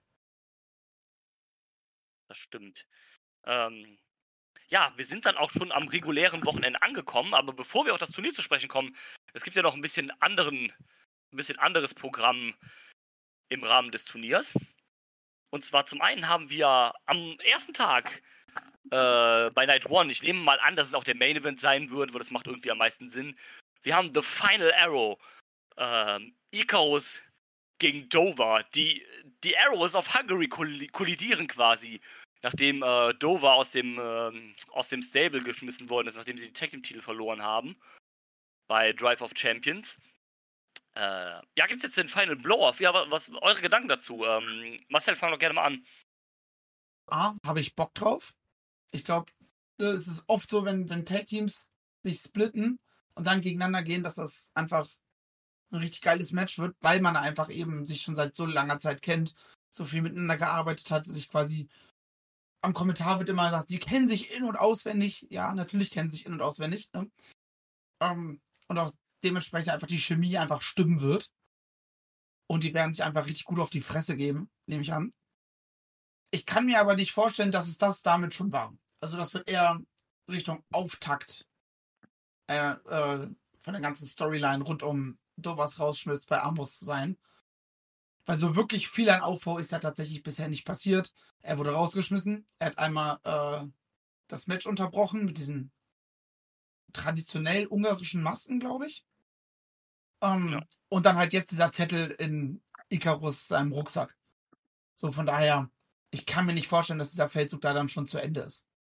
Das stimmt. Ähm, ja, wir sind dann auch schon am regulären Wochenende angekommen, aber bevor wir auf das Turnier zu sprechen kommen, es gibt ja noch ein bisschen anderen, ein bisschen anderes Programm im Rahmen des Turniers. Und zwar zum einen haben wir am ersten Tag äh, bei Night One, ich nehme mal an, dass es auch der Main Event sein wird, weil das macht irgendwie am meisten Sinn. Wir haben The Final Arrow, ähm, Icarus gegen Dover. Die, die Arrows of Hungary kollidieren quasi, nachdem äh, Dover aus dem, äh, aus dem Stable geschmissen worden ist, nachdem sie den Tag Team Titel verloren haben bei Drive of Champions. Äh, ja, gibt's jetzt den Final Blow-Off? Ja, was, was eure Gedanken dazu? Ähm, Marcel, fang doch gerne mal an. Ah, habe ich Bock drauf. Ich glaube, es ist oft so, wenn, wenn Tag-Teams sich splitten und dann gegeneinander gehen, dass das einfach ein richtig geiles Match wird, weil man einfach eben sich schon seit so langer Zeit kennt, so viel miteinander gearbeitet hat, sich quasi am Kommentar wird immer gesagt, sie kennen sich in- und auswendig. Ja, natürlich kennen sie sich in- und auswendig. Ne? Ähm, und auch dementsprechend einfach die Chemie einfach stimmen wird. Und die werden sich einfach richtig gut auf die Fresse geben, nehme ich an. Ich kann mir aber nicht vorstellen, dass es das damit schon war. Also das wird eher Richtung Auftakt äh, äh, von der ganzen Storyline rund um Dovers Rausschmiss bei Amos sein. Weil so wirklich viel an Aufbau ist ja tatsächlich bisher nicht passiert. Er wurde rausgeschmissen. Er hat einmal äh, das Match unterbrochen mit diesen traditionell ungarischen Masken, glaube ich. Ähm, Ja. Und dann halt jetzt dieser Zettel in Icarus seinem Rucksack. So, von daher, ich kann mir nicht vorstellen, dass dieser Feldzug da dann schon zu Ende ist.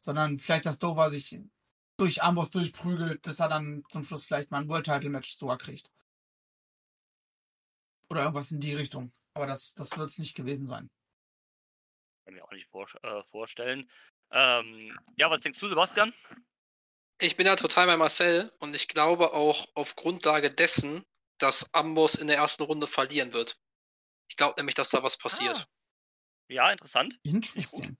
Sondern vielleicht, dass Dover sich durch Amboss durchprügelt, bis er dann zum Schluss vielleicht mal ein World-Title-Match sogar kriegt. Oder irgendwas in die Richtung. Aber das, das wird es nicht gewesen sein. Kann ich mir auch nicht vor, äh, vorstellen. Ähm, ja, was denkst du, Sebastian? Ich bin ja total bei Marcel und ich glaube auch auf Grundlage dessen, dass Amboss in der ersten Runde verlieren wird. Ich glaube nämlich, dass da was passiert. Ah. Ja, interessant. Interesting.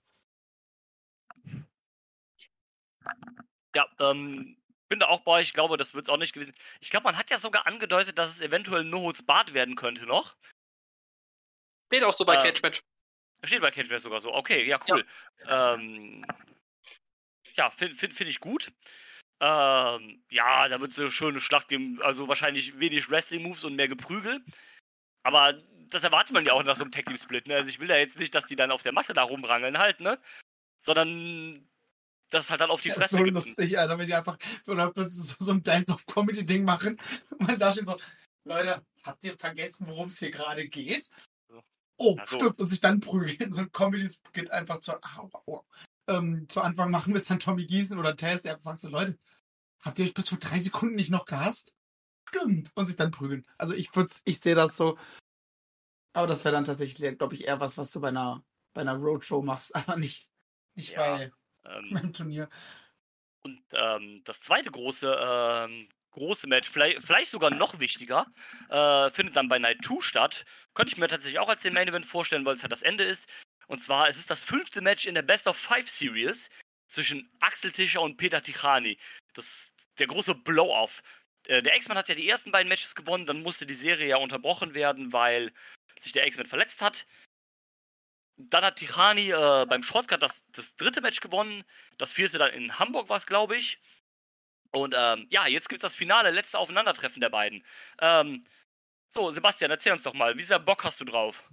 Ja, ähm, bin da auch bei euch. Ich glaube, das wird es auch nicht gewesen. Ich glaube, man hat ja sogar angedeutet, dass es eventuell No Holds Barred werden könnte noch. Steht auch so bei Ähm, Cage-Match. Steht bei Cage sogar so. Okay, ja, cool. Ja, ähm, ja finde find, find ich gut. Ähm, ja, da wird es eine schöne Schlacht geben. Also wahrscheinlich wenig Wrestling-Moves und mehr Geprügel. Aber das erwartet man ja auch nach so einem Tag-Team-Split. Ne? Also ich will ja jetzt nicht, dass die dann auf der Matte da rumrangeln halt, ne? Sondern das halt dann auf die Das Fresse ist so gibt. lustig, Alter, wenn die einfach oder so, so ein Dance-of-Comedy-Ding machen. Und man da steht so, Leute, habt ihr vergessen, worum es hier gerade geht? Oh, Ach so. stimmt, und sich dann prügeln. So ein Comedy-Skit einfach zu, au, au, ähm, zu Anfang machen, bis dann Tommy Gießen oder Taz der einfach so, Leute, habt ihr euch bis vor drei Sekunden nicht noch gehasst? Stimmt. Und sich dann prügeln. Also ich würde, ich sehe das so. Aber das wäre dann tatsächlich, glaube ich, eher was, was du bei einer, bei einer Roadshow machst, aber nicht, nicht Ja, bei ähm, beim Turnier. Und ähm, das zweite große, ähm, große Match, vielleicht, vielleicht sogar noch wichtiger, äh, findet dann bei Night zwei statt. Könnte ich mir tatsächlich auch als den Main Event vorstellen, weil es halt das Ende ist. Und zwar, es ist das fünfte Match in der Best of Five Series zwischen Axel Tischer und Peter Tichani. Das der große Blow-Off. Äh, der X-Man hat ja die ersten beiden Matches gewonnen, dann musste die Serie ja unterbrochen werden, weil sich der X-Man verletzt hat. Dann hat Tichani äh, beim Shortcut das, das dritte Match gewonnen. Das vierte dann in Hamburg war es, glaube ich. Und ähm, ja, jetzt gibt es das Finale, letzte Aufeinandertreffen der beiden. Ähm, so, Sebastian, erzähl uns doch mal, wie sehr Bock hast du drauf?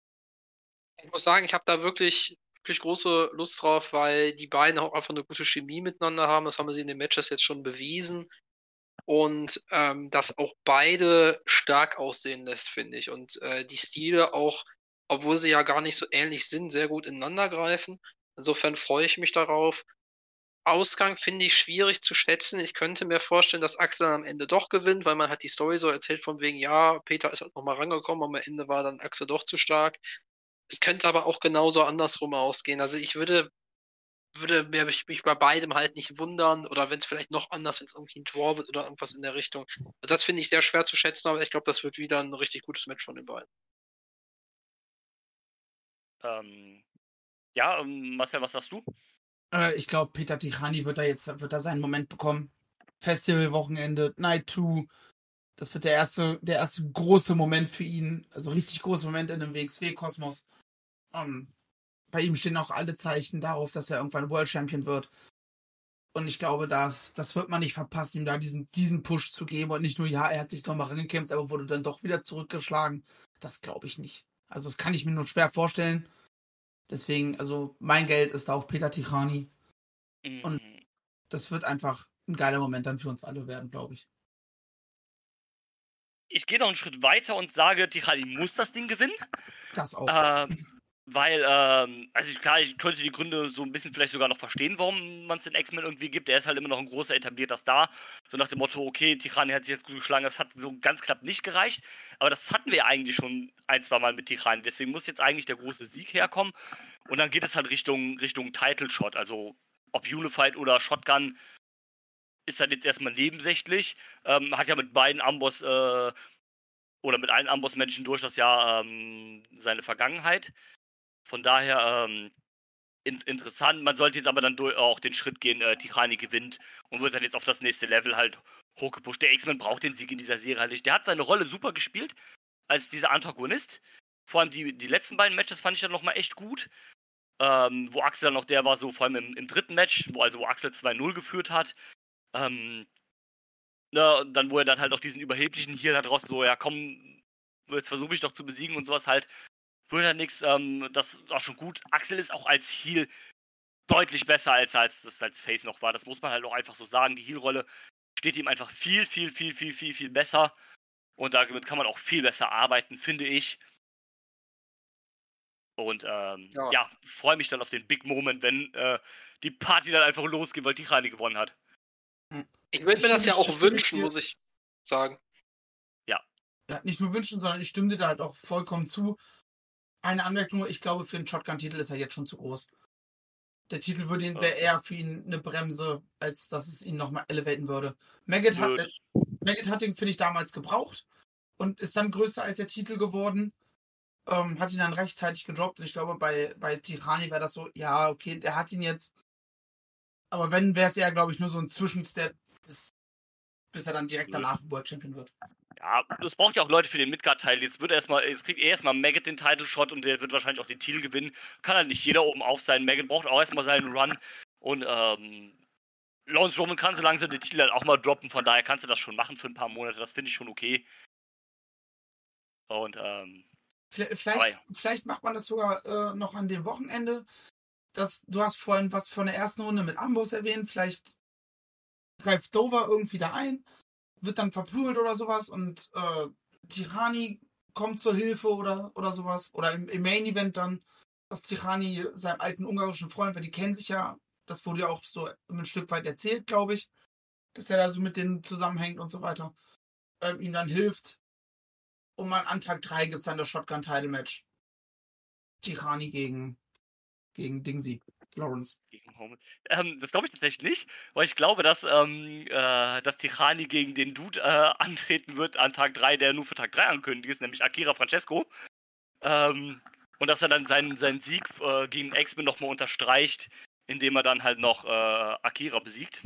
Ich muss sagen, ich habe da wirklich, wirklich große Lust drauf, weil die beiden auch einfach eine gute Chemie miteinander haben. Das haben sie in den Matches jetzt schon bewiesen. Und ähm, dass auch beide stark aussehen lässt, finde ich. Und äh, die Stile auch, obwohl sie ja gar nicht so ähnlich sind, sehr gut ineinander greifen. Insofern freue ich mich darauf. Ausgang finde ich schwierig zu schätzen. Ich könnte mir vorstellen, dass Axel am Ende doch gewinnt, weil man hat die Story so erzählt von wegen, ja, Peter ist halt nochmal rangekommen, aber am Ende war dann Axel doch zu stark. Es könnte aber auch genauso andersrum ausgehen. Also ich würde, würde mich, mich bei beidem halt nicht wundern oder wenn es vielleicht noch anders, wenn es irgendwie ein Draw wird oder irgendwas in der Richtung. Also das finde ich sehr schwer zu schätzen, aber ich glaube, das wird wieder ein richtig gutes Match von den beiden. Ähm, ja, ähm, Marcel, was sagst du? Äh, ich glaube, Peter Tichani wird da jetzt wird da seinen Moment bekommen. Festivalwochenende, Night zwei. Das wird der erste, der erste große Moment für ihn. Also richtig große Moment in dem W X W-Kosmos. Um, bei ihm stehen auch alle Zeichen darauf, dass er irgendwann World Champion wird. Und ich glaube, das, das wird man nicht verpassen, ihm da diesen, diesen Push zu geben. Und nicht nur, ja, er hat sich doch mal rangekämpft, aber wurde dann doch wieder zurückgeschlagen. Das glaube ich nicht. Also das kann ich mir nur schwer vorstellen. Deswegen, also mein Geld ist da auf Peter Tichani. Mhm. Und das wird einfach ein geiler Moment dann für uns alle werden, glaube ich. Ich gehe noch einen Schritt weiter und sage, Tichani muss das Ding gewinnen. Das auch. Ähm, weil, ähm, also klar, ich könnte die Gründe so ein bisschen vielleicht sogar noch verstehen, warum man es den X-Men irgendwie gibt. Er ist halt immer noch ein großer etablierter Star. So nach dem Motto, okay, Tichani hat sich jetzt gut geschlagen, das hat so ganz knapp nicht gereicht. Aber das hatten wir ja eigentlich schon ein, zwei Mal mit Tichani. Deswegen muss jetzt eigentlich der große Sieg herkommen. Und dann geht es halt Richtung, Richtung Title Shot. Also ob Unified oder Shotgun ist halt jetzt erstmal nebensächlich. Ähm, hat ja mit beiden Amboss äh, oder mit allen Amboss-Menschen durch das Jahr ähm, seine Vergangenheit. Von daher ähm, in, interessant. Man sollte jetzt aber dann auch den Schritt gehen, äh, Tichani gewinnt und wird dann jetzt auf das nächste Level halt hochgepusht. Der X-Men braucht den Sieg in dieser Serie halt nicht. Der hat seine Rolle super gespielt als dieser Antagonist. Vor allem die, die letzten beiden Matches fand ich dann nochmal echt gut. Ähm, wo Axel dann noch der war, so vor allem im, im dritten Match, wo also wo Axel zwei null geführt hat. Ähm, na, dann, wo er dann halt auch diesen überheblichen Heal hat raus, so, ja komm, jetzt versuche ich doch zu besiegen und sowas halt. Wird ja nichts, ähm, das ist auch schon gut. Axel ist auch als Heal deutlich besser, als, als das als Face noch war. Das muss man halt auch einfach so sagen. Die Heal-Rolle steht ihm einfach viel, viel, viel, viel, viel, viel besser. Und damit kann man auch viel besser arbeiten, finde ich. Und ähm, Ja. ja, freue mich dann auf den Big Moment, wenn äh, die Party dann einfach losgeht, weil Tichani gewonnen hat. Ich würde Ich mir das ja stimme- auch ich stimme wünschen, dir- muss ich sagen. Ja, nicht nur wünschen, sondern ich stimme dir da halt auch vollkommen zu. Eine Anmerkung nur, ich glaube, für einen Shotgun-Titel ist er jetzt schon zu groß. Der Titel würde ihn, wäre eher für ihn eine Bremse, als dass es ihn nochmal elevaten würde. Maggot hat, Nö, äh, das- Maggot hat ihn, finde ich, damals gebraucht und ist dann größer als der Titel geworden. Ähm, hat ihn dann rechtzeitig gedroppt. Und ich glaube, bei, bei Tichani wäre das so, ja, okay, der hat ihn jetzt. Aber wenn, wäre es eher, glaube ich, nur so ein Zwischenstep, bis, bis er dann direkt Nö. danach World Champion wird. Ja, es braucht ja auch Leute für den Midcard-Teil. Jetzt wird erstmal, jetzt kriegt erstmal Maggot den Title-Shot und der wird wahrscheinlich auch den Titel gewinnen. Kann halt nicht jeder oben auf sein. Maggot braucht auch erstmal seinen Run. Und ähm, Lawrence Roman kann so langsam den Titel halt auch mal droppen. Von daher kannst du das schon machen für ein paar Monate. Das finde ich schon okay. Und ähm, Vielleicht, Aber vielleicht, ja. vielleicht macht man das sogar äh, noch an dem Wochenende. Das, du hast vorhin was von der ersten Runde mit Ambrose erwähnt. Vielleicht greift Dover irgendwie da ein, wird dann verprügelt oder sowas und äh, Tichani kommt zur Hilfe oder, oder sowas. Oder im, im Main Event dann, dass Tichani seinem alten ungarischen Freund, weil die kennen sich ja, das wurde ja auch so ein Stück weit erzählt, glaube ich, dass er da so mit denen zusammenhängt und so weiter, ähm, ihm dann hilft. Und an Tag drei gibt es dann das Shotgun-Title-Match. Tichani gegen, gegen Dingsy, Lawrence. gegen Roman. Ähm, das glaube ich tatsächlich nicht, weil ich glaube, dass, ähm, äh, dass Tichani gegen den Dude äh, antreten wird an Tag drei, der nur für Tag drei angekündigt ist, nämlich Akira Francesco. Ähm, und dass er dann seinen, seinen Sieg äh, gegen X-Men nochmal unterstreicht, indem er dann halt noch äh, Akira besiegt.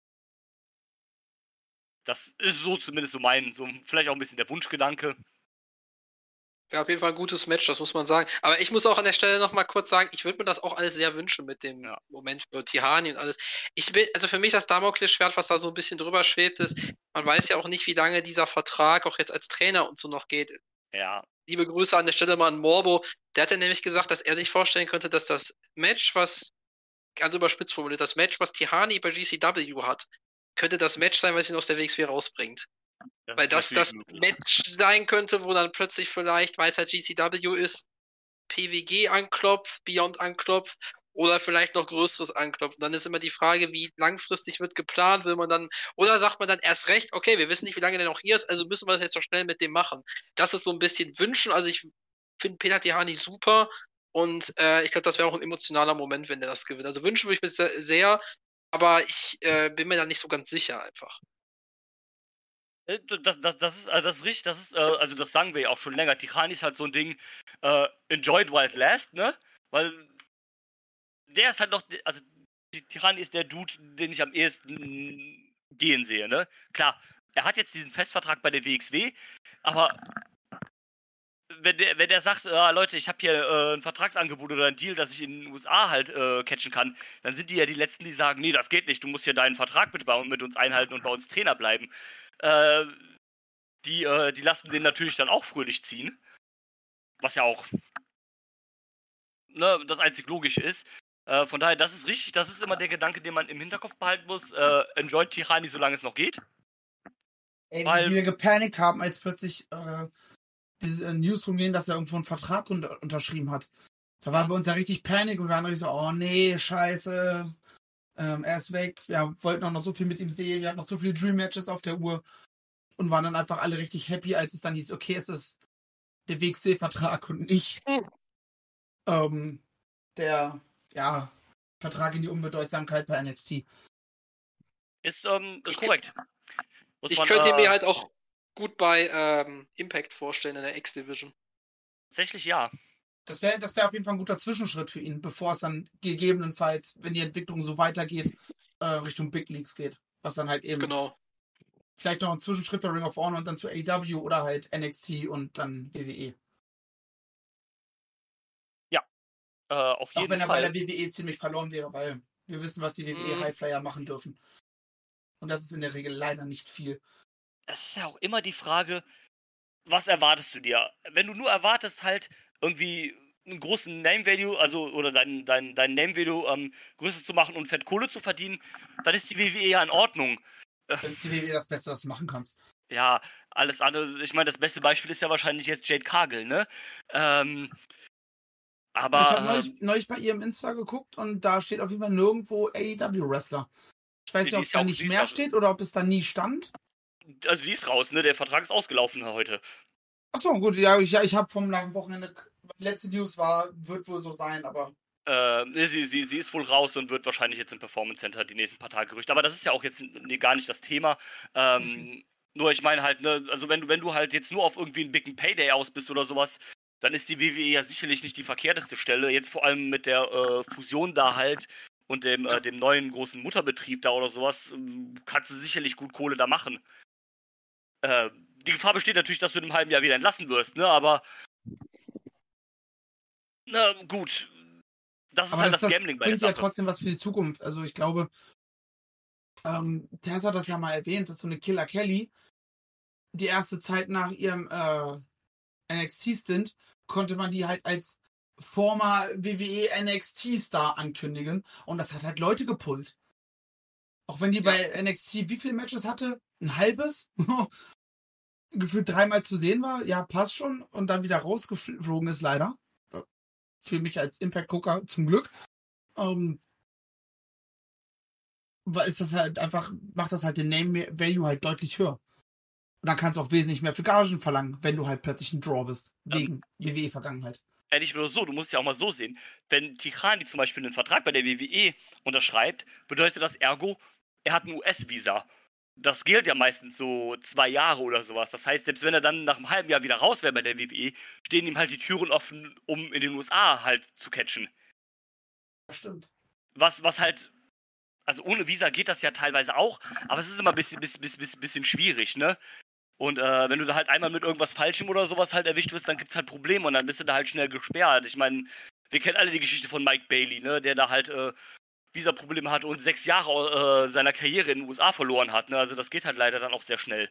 Das ist so zumindest so mein, so vielleicht auch ein bisschen der Wunschgedanke. Wäre auf jeden Fall ein gutes Match, das muss man sagen. Aber ich muss auch an der Stelle nochmal kurz sagen, ich würde mir das auch alles sehr wünschen mit dem Ja. Moment für Tihani und alles. Ich bin, also für mich das Damoklesschwert, was da so ein bisschen drüber schwebt, ist, man weiß ja auch nicht, wie lange dieser Vertrag auch jetzt als Trainer und so noch geht. Ja, Liebe Grüße an der Stelle mal an Morbo. Der hat ja nämlich gesagt, dass er sich vorstellen könnte, dass das Match, was, ganz überspitzt formuliert, das Match, was Tihani bei G C W hat, könnte das Match sein, was ihn aus der W X W rausbringt. das Weil ist das natürlich das möglich. Match sein könnte, wo dann plötzlich vielleicht, weil es halt G C W ist, P W G anklopft, Beyond anklopft oder vielleicht noch Größeres anklopft. Und dann ist immer die Frage, wie langfristig wird geplant, will man dann, oder sagt man dann erst recht, okay, wir wissen nicht, wie lange der noch hier ist, also müssen wir das jetzt noch schnell mit dem machen. Das ist so ein bisschen wünschen, also ich finde Peter Tihani super und äh, ich glaube, das wäre auch ein emotionaler Moment, wenn der das gewinnt. Also wünschen würde ich mir sehr, sehr aber ich äh, bin mir da nicht so ganz sicher einfach. Äh, Das, das, das, ist, äh, das ist richtig, das ist, äh, also das sagen wir ja auch schon länger. Tichani ist halt so ein Ding, äh, enjoyed while it last, ne? Weil der ist halt noch, also Tichani ist der Dude, den ich am ehesten gehen sehe, ne? Klar, er hat jetzt diesen Festvertrag bei der W X W, aber wenn der, wenn der sagt, äh, Leute, ich habe hier äh, ein Vertragsangebot oder ein Deal, dass ich in den U S A halt äh, catchen kann, dann sind die ja die Letzten, die sagen, nee, das geht nicht, du musst hier deinen Vertrag bitte bei, mit uns einhalten und bei uns Trainer bleiben. Äh, die, äh, die lassen den natürlich dann auch fröhlich ziehen. Was ja auch ne, das einzig Logische ist. Äh, von daher, das ist richtig, das ist immer der Gedanke, den man im Hinterkopf behalten muss. Äh, enjoyed Tichani, solange es noch geht. Ey, Weil- wie wir gepanikt haben, als plötzlich äh, diese äh, News rumgehen, dass er irgendwo einen Vertrag unter unterschrieben hat. Da war bei uns ja richtig Panik und wir waren richtig so, oh nee, scheiße, ähm, er ist weg. Wir wollten auch noch so viel mit ihm sehen, wir hatten noch so viele Dream Matches auf der Uhr und waren dann einfach alle richtig happy, als es dann hieß, okay, es ist der W X W-Vertrag und nicht Hm. ähm, der, ja, Vertrag in die Unbedeutsamkeit bei N X T. Ist, ähm, ist korrekt. Muss Ich man, könnte äh, mir halt auch gut bei ähm, Impact vorstellen in der X-Division. Tatsächlich ja. Das wäre das wär auf jeden Fall ein guter Zwischenschritt für ihn, bevor es dann gegebenenfalls, wenn die Entwicklung so weitergeht, äh, Richtung Big Leagues geht. Was dann halt eben Genau. vielleicht noch ein Zwischenschritt bei Ring of Honor und dann zu A E W oder halt N X T und dann W W E. Äh, auf Auch jeden wenn er bei Fall. der W W E ziemlich verloren wäre, weil wir wissen, was die W W E Mhm. Highflyer machen dürfen. Und das ist in der Regel leider nicht viel. Es ist ja auch immer die Frage, was erwartest du dir? Wenn du nur erwartest, halt irgendwie einen großen Name-Value, also oder dein, dein, dein Name-Value ähm, größer zu machen und fett Kohle zu verdienen, dann ist die W W E ja in Ordnung. Das ist die W W E das Beste, was du machen kannst. Ja, alles andere, ich meine, das beste Beispiel ist ja wahrscheinlich jetzt Jade Cargill, ne? Ähm, Aber ich habe neulich, ähm, neulich bei ihrem Insta geguckt und da steht auf jeden Fall nirgendwo A E W-Wrestler. Ich weiß die nicht, ob ist es ja da auch, nicht die ist mehr ja, steht oder ob es da nie stand. also die ist raus, ne? Der Vertrag ist ausgelaufen heute. Achso, gut, ja, ich, ja, ich habe vom nach dem Wochenende. Letzte News war, wird wohl so sein, aber. Äh, nee, sie, sie, sie ist wohl raus und wird wahrscheinlich jetzt im Performance Center die nächsten paar Tage gerüchtet. Aber das ist ja auch jetzt nee, gar nicht das Thema. Ähm, nur ich meine halt, ne, also wenn du, wenn du halt jetzt nur auf irgendwie einen Big Payday aus bist oder sowas, dann ist die W W E ja sicherlich nicht die verkehrteste Stelle. Jetzt vor allem mit der äh, Fusion da halt und dem, äh, dem neuen großen Mutterbetrieb da oder sowas, äh, kannst du sicherlich gut Kohle da machen. Äh, die Gefahr besteht natürlich, dass du in einem halben Jahr wieder entlassen wirst, ne? Aber na gut, das ist Aber halt das, das das Gambling bei der bringt ja Sache. trotzdem was für die Zukunft. Also ich glaube, ähm, Tess hat das ja mal erwähnt, dass so eine Killer Kelly die erste Zeit nach ihrem äh, N X T-Stint konnte man die halt als former W W E N X T-Star ankündigen und das hat halt Leute gepullt. Auch wenn die Ja. bei N X T wie viele Matches hatte? Ein halbes? Gefühlt dreimal zu sehen war, ja, passt schon und dann wieder rausgeflogen ist leider. Für mich als Impact-Gucker zum Glück. Ähm, weil ist das halt einfach, macht das halt den Name-Value halt deutlich höher. Und dann kannst du auch wesentlich mehr für Gagen verlangen, wenn du halt plötzlich ein Draw bist. Wegen W W E-Vergangenheit. Ja, nicht nur so, du musst es ja auch mal so sehen. Wenn Tichani zum Beispiel einen Vertrag bei der W W E unterschreibt, bedeutet das ergo, er hat ein U S-Visa. Das gilt ja meistens so zwei Jahre oder sowas. Das heißt, selbst wenn er dann nach einem halben Jahr wieder raus wäre bei der W W E, stehen ihm halt die Türen offen, um in den U S A halt zu catchen. Das stimmt. Was, was halt, also ohne Visa geht das ja teilweise auch, aber es ist immer ein bisschen, bisschen, bisschen, bisschen schwierig, ne? Und äh, wenn du da halt einmal mit irgendwas Falschem oder sowas halt erwischt wirst, dann gibt's halt Probleme und dann bist du da halt schnell gesperrt. Ich meine, wir kennen alle die Geschichte von Mike Bailey, ne, der da halt äh, Visa-Probleme hatte und sechs Jahre äh, seiner Karriere in den U S A verloren hat, ne? Also das geht halt leider dann auch sehr schnell.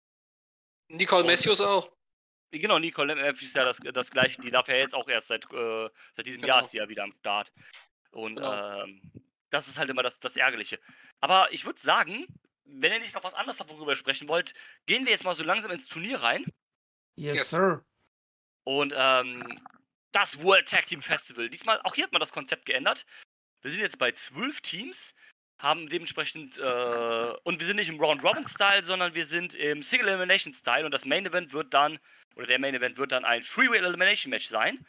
Nicole Und- Matthews auch. Genau, Nicole Matthews ist ja das, das gleiche, die darf ja jetzt auch erst seit, äh, seit diesem Genau. Jahr ist sie ja wieder am Start. Und Genau. ähm, das ist halt immer das, das Ärgerliche. Aber ich würde sagen, wenn ihr nicht noch was anderes darüber sprechen wollt, gehen wir jetzt mal so langsam ins Turnier rein. Yes, Yes. sir. Und ähm, das World Tag Team Festival. Diesmal, auch hier hat man das Konzept geändert. Wir sind jetzt bei zwölf Teams, haben dementsprechend, äh, und wir sind nicht im Round-Robin-Style, sondern wir sind im Single-Elimination-Style und das Main-Event wird dann, oder der Main-Event wird dann ein Freeway-Elimination-Match sein.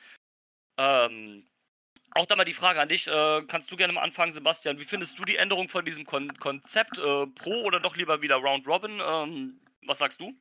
Ähm, auch da mal die Frage an dich, äh, kannst du gerne mal anfangen, Sebastian, wie findest du die Änderung von diesem Kon Konzept? Äh, Pro oder doch lieber wieder Round-Robin? Ähm, was sagst du?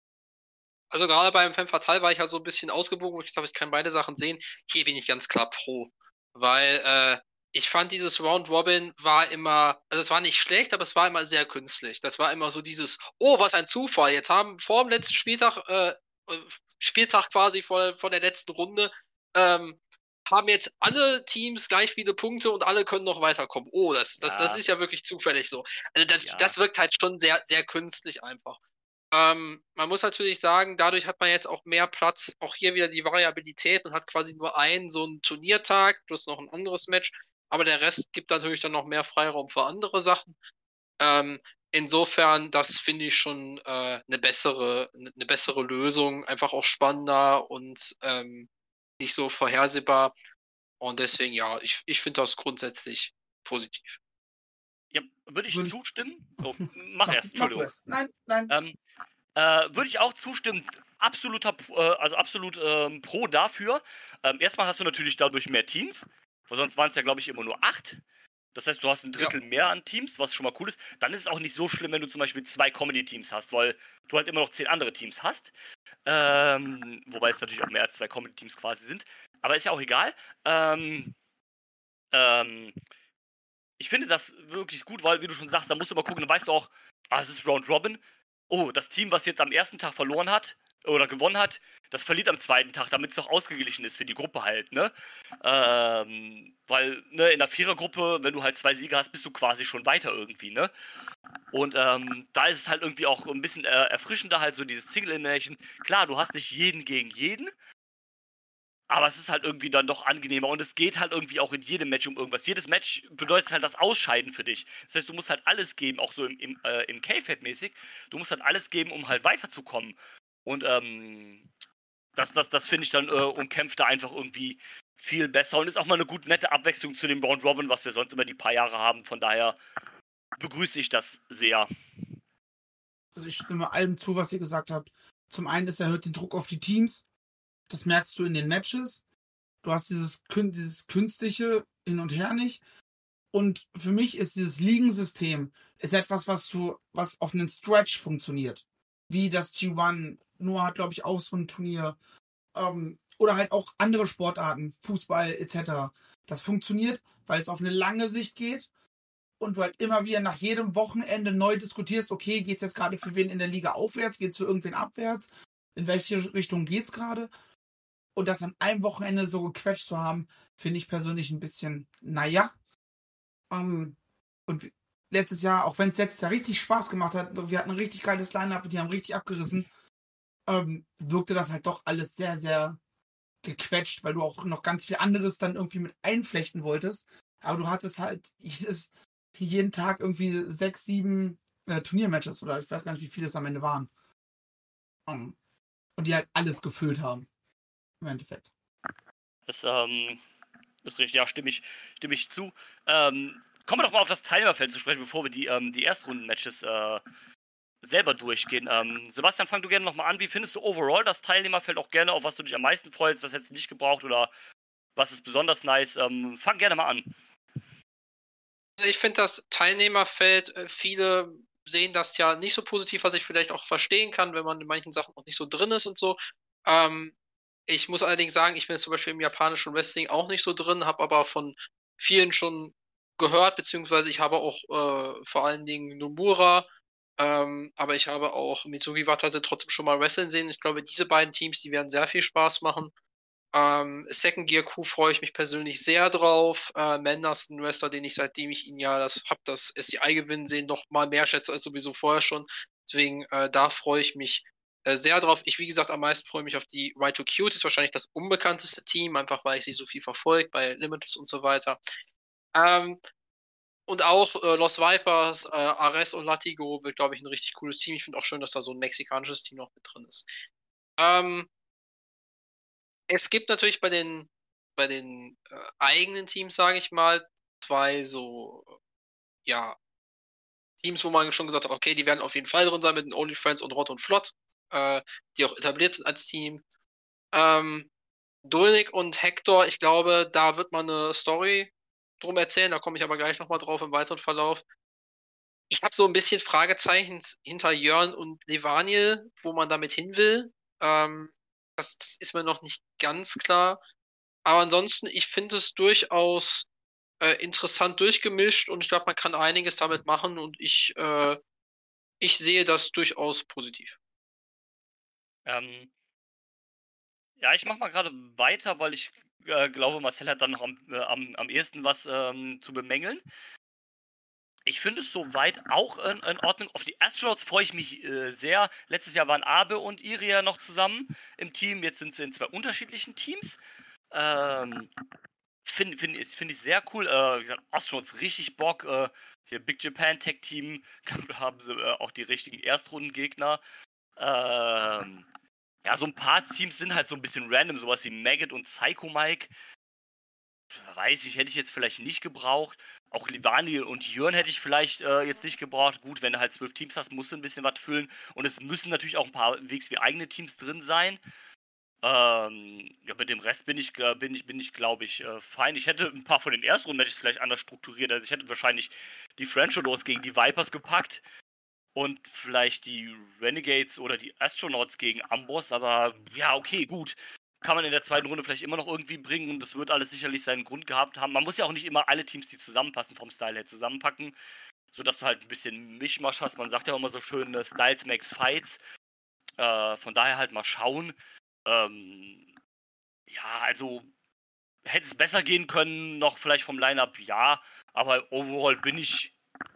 Also gerade beim Femme Fatale war ich halt so ein bisschen ausgebogen und ich glaube, ich kann beide Sachen sehen. Hier bin ich ganz klar pro. Weil äh, ich fand dieses Round Robin war immer, also es war nicht schlecht, aber es war immer sehr künstlich. Das war immer so dieses, oh, was ein Zufall. Jetzt haben vor dem letzten Spieltag, äh, Spieltag quasi vor, vor der letzten Runde, ähm, haben jetzt alle Teams gleich viele Punkte und alle können noch weiterkommen. Oh, das, das, das Ja. ist ja wirklich zufällig so. Also das, Ja. das wirkt halt schon sehr, sehr künstlich einfach. Ähm, man muss natürlich sagen, dadurch hat man jetzt auch mehr Platz, auch hier wieder die Variabilität und hat quasi nur einen so einen Turniertag plus noch ein anderes Match, aber der Rest gibt natürlich dann noch mehr Freiraum für andere Sachen. Ähm, insofern, das finde ich schon äh, eine bessere, eine bessere Lösung, einfach auch spannender und ähm, nicht so vorhersehbar. Und deswegen, ja, ich, ich finde das grundsätzlich positiv. Ja, würde ich Würde ich- zustimmen? Oh, mach erst, Mach du Entschuldigung. erst. Nein, nein. Ähm, äh, würde ich auch zustimmen. Absoluter, äh, also absolut ähm, pro dafür. Ähm, erstmal hast du natürlich dadurch mehr Teams, weil sonst waren es ja, glaube ich, immer nur acht. Das heißt, du hast ein Drittel mehr an Teams, was schon mal cool ist. Dann ist es auch nicht so schlimm, wenn du zum Beispiel zwei Comedy-Teams hast, weil du halt immer noch zehn andere Teams hast. Ähm, wobei es natürlich auch mehr als zwei Comedy-Teams quasi sind. Aber ist ja auch egal. Ähm, ähm, ich finde das wirklich gut, weil, wie du schon sagst, da musst du mal gucken, dann weißt du auch, ah, es ist Round Robin. Oh, das Team, was jetzt am ersten Tag verloren hat oder gewonnen hat, das verliert am zweiten Tag, damit es doch ausgeglichen ist für die Gruppe halt, ne? Ähm, weil, ne, in der Vierergruppe, wenn du halt zwei Siege hast, bist du quasi schon weiter irgendwie, ne? Und ähm, da ist es halt irgendwie auch ein bisschen äh, erfrischender, halt so dieses Single Elimination. Klar, du hast nicht jeden gegen jeden, aber es ist halt irgendwie dann doch angenehmer und es geht halt irgendwie auch in jedem Match um irgendwas. Jedes Match bedeutet halt das Ausscheiden für dich. Das heißt, du musst halt alles geben, auch so im, im, äh, im K-Fed-mäßig. Du musst halt alles geben, um halt weiterzukommen. Und ähm, das, das, das finde ich dann äh, umkämpfter einfach irgendwie viel besser und ist auch mal eine gut nette Abwechslung zu dem Round Robin, was wir sonst immer die paar Jahre haben. Von daher begrüße ich das sehr. Also ich stimme allem zu, was ihr gesagt habt. Zum einen, es erhöht den Druck auf die Teams. Das merkst du in den Matches. Du hast dieses, dieses künstliche Hin und Her nicht. Und für mich ist dieses Ligensystem ist etwas, was so, was auf einen Stretch funktioniert. Wie das G eins. Noah hat, glaube ich, auch so ein Turnier. Ähm, oder halt auch andere Sportarten, Fußball et cetera. Das funktioniert, weil es auf eine lange Sicht geht und du halt immer wieder nach jedem Wochenende neu diskutierst, okay, geht's jetzt gerade für wen in der Liga aufwärts, geht's für irgendwen abwärts, in welche Richtung geht's gerade? Und das an einem Wochenende so gequetscht zu haben, finde ich persönlich ein bisschen, naja. Um, und letztes Jahr, auch wenn es letztes Jahr richtig Spaß gemacht hat, wir hatten ein richtig geiles Line-Up, die haben richtig abgerissen, ähm, wirkte das halt doch alles sehr, sehr gequetscht, weil du auch noch ganz viel anderes dann irgendwie mit einflechten wolltest. Aber du hattest halt jedes, jeden Tag irgendwie sechs, sieben äh, Turniermatches oder ich weiß gar nicht, wie viele es am Ende waren. Um, und die halt alles gefüllt haben. Im Endeffekt. Das ähm, ist richtig, ja, stimme ich, stimme ich zu. Ähm, kommen wir doch mal auf das Teilnehmerfeld zu sprechen, bevor wir die, ähm, die Erstrunden-Matches äh, selber durchgehen. Ähm, Sebastian, fang du gerne nochmal an. Wie findest du overall das Teilnehmerfeld? Auch gerne, auf was du dich am meisten freust, was hättest du nicht gebraucht oder was ist besonders nice? Ähm, fang gerne mal an. Also ich finde das Teilnehmerfeld, äh, viele sehen das ja nicht so positiv, was ich vielleicht auch verstehen kann, wenn man in manchen Sachen noch nicht so drin ist und so. Ähm, ich muss allerdings sagen, ich bin zum Beispiel im japanischen Wrestling auch nicht so drin, habe aber von vielen schon gehört, beziehungsweise ich habe auch äh, vor allen Dingen Nomura, ähm, aber ich habe auch Mitsugi Watase trotzdem schon mal wrestlen sehen. Ich glaube, diese beiden Teams, die werden sehr viel Spaß machen. Ähm, Second Gear Crew freue ich mich persönlich sehr drauf. Äh, Menders, ein Wrestler, den ich seitdem ich ihn ja das hab, das S C I gewinnen sehen, noch mal mehr schätze als sowieso vorher schon. Deswegen, äh, da freue ich mich äh, sehr drauf. Ich, wie gesagt, am meisten freue mich auf die Y two Q. Das ist wahrscheinlich das unbekannteste Team, einfach weil ich sie so viel verfolgt bei Limitless und so weiter. Ähm, und auch äh, Los Vipers, äh, Ares und Latigo wird, glaube ich, ein richtig cooles Team. Ich finde auch schön, dass da so ein mexikanisches Team noch mit drin ist. Ähm, Es gibt natürlich bei den, bei den äh, eigenen Teams, sage ich mal, zwei so, ja, Teams, wo man schon gesagt hat, okay, die werden auf jeden Fall drin sein mit den OnlyFriends und Rot und Flott, äh, die auch etabliert sind als Team. Ähm, Dolnik und Hector, ich glaube, da wird man eine Story drum erzählen, da komme ich aber gleich nochmal drauf im weiteren Verlauf. Ich habe so ein bisschen Fragezeichen hinter Jörn und Levaniel, wo man damit hin will. Ähm, das, das ist mir noch nicht ganz klar. Aber ansonsten, ich finde es durchaus äh, interessant durchgemischt und ich glaube, man kann einiges damit machen und ich, äh, ich sehe das durchaus positiv. Ähm, ja, ich mach mal gerade weiter, weil ich äh, glaube, Marcel hat dann noch am, äh, am, am ehesten was ähm, zu bemängeln. Ich finde es soweit auch in, in Ordnung. Auf die Astronauts freue ich mich äh, sehr. Letztes Jahr waren Abe und Iria noch zusammen im Team. Jetzt sind sie in zwei unterschiedlichen Teams. Ähm, Finde find, ich- find ich sehr cool. Äh, wie gesagt, Astronauts richtig Bock. Äh, hier Big Japan Tag Team. Da haben sie äh, auch die richtigen Erstrundengegner. Ähm, ja, so ein paar Teams sind halt so ein bisschen random. Sowas wie Maggot und Psycho Mike. Weiß ich, hätte ich jetzt vielleicht nicht gebraucht. Auch Livani und Jörn hätte ich vielleicht äh, jetzt nicht gebraucht. Gut, wenn du halt zwölf Teams hast, musst du ein bisschen was füllen. Und es müssen natürlich auch ein paar wegs wie eigene Teams drin sein. Ähm, ja, mit dem Rest bin ich, äh, bin ich, bin ich glaube ich, äh, fein. Ich hätte ein paar von den Erstrunden-Matches vielleicht anders strukturiert. Also ich hätte wahrscheinlich die Frencholos gegen die Vipers gepackt und vielleicht die Renegades oder die Astronauts gegen Amboss. Aber ja, okay, gut. Kann man in der zweiten Runde vielleicht immer noch irgendwie bringen und das wird alles sicherlich seinen Grund gehabt haben. Man muss ja auch nicht immer alle Teams, die zusammenpassen, vom Style her zusammenpacken, sodass du halt ein bisschen Mischmasch hast. Man sagt ja auch immer so schön, äh, Styles makes Fights. Äh, von daher halt mal schauen. Ähm, ja, also hätte es besser gehen können, noch vielleicht vom Line-Up, ja. Aber overall bin ich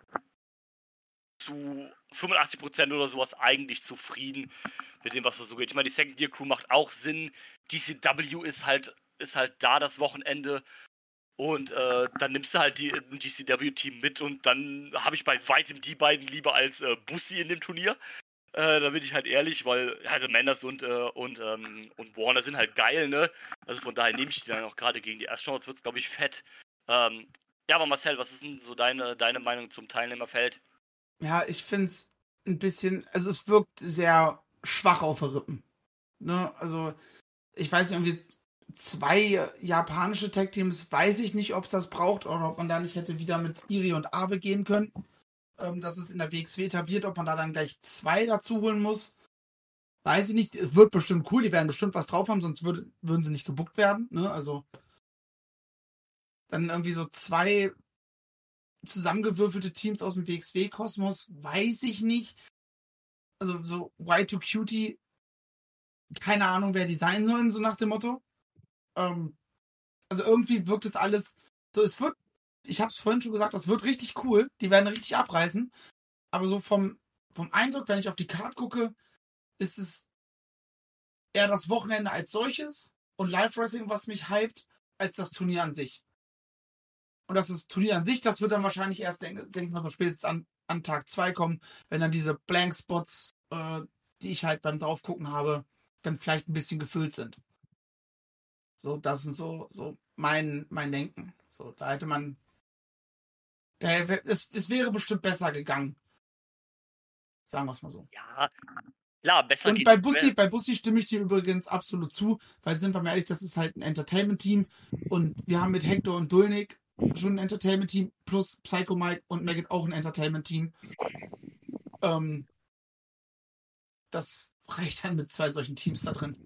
zu fünfundachtzig Prozent oder sowas eigentlich zufrieden mit dem, was da so geht. Ich meine, die Second Gear Crew macht auch Sinn. G C W ist halt, ist halt da das Wochenende. Und äh, dann nimmst du halt die, ein G C W-Team mit und dann habe ich bei weitem die beiden lieber als äh, Bussi in dem Turnier. Äh, da bin ich halt ehrlich, weil also Manders und, äh, und, ähm, und Warner sind halt geil, ne? Also von daher nehme ich die dann auch gerade gegen die Astronauts, wird es, glaube ich, fett. Ähm, ja, aber Marcel, was ist denn so deine, deine Meinung zum Teilnehmerfeld? Ja, ich finde es ein bisschen, also es wirkt sehr schwach auf den Rippen. Ne? Also, ich weiß nicht, irgendwie zwei japanische Tag-Teams, weiß ich nicht, ob es das braucht oder ob man da nicht hätte wieder mit Iri und Abe gehen können. Ähm, das ist in der W X W etabliert, ob man da dann gleich zwei dazu holen muss. Weiß ich nicht, es wird bestimmt cool, die werden bestimmt was drauf haben, sonst würde, würden sie nicht gebuckt werden. Ne? Also, dann irgendwie so zwei zusammengewürfelte Teams aus dem W X W-Kosmos, weiß ich nicht. Also so Y zwei Cutie, keine Ahnung, wer die sein sollen, so nach dem Motto. Ähm, also irgendwie wirkt es alles so, es wird, ich habe es vorhin schon gesagt, das wird richtig cool, die werden richtig abreißen, aber so vom, vom Eindruck, wenn ich auf die Card gucke, ist es eher das Wochenende als solches und Live-Wrestling, was mich hypt, als das Turnier an sich. Und das ist Turnier an sich, das wird dann wahrscheinlich erst, denke denk ich mal, so spätestens an, an Tag zwei kommen, wenn dann diese Blank-Spots, äh, die ich halt beim Draufgucken habe, dann vielleicht ein bisschen gefüllt sind. So, das ist so, so mein, mein Denken. So, da hätte man, da, es, es wäre bestimmt besser gegangen. Sagen wir es mal so. Ja, klar, besser Und geht bei nicht Bussi, mehr. bei Bussi stimme ich dir übrigens absolut zu, weil sind wir mal ehrlich, das ist halt ein Entertainment-Team und wir haben mit Hector und Dulnik schon ein Entertainment-Team plus Psycho Mike und Maggot auch ein Entertainment-Team. Ähm, das reicht dann mit zwei solchen Teams da drin.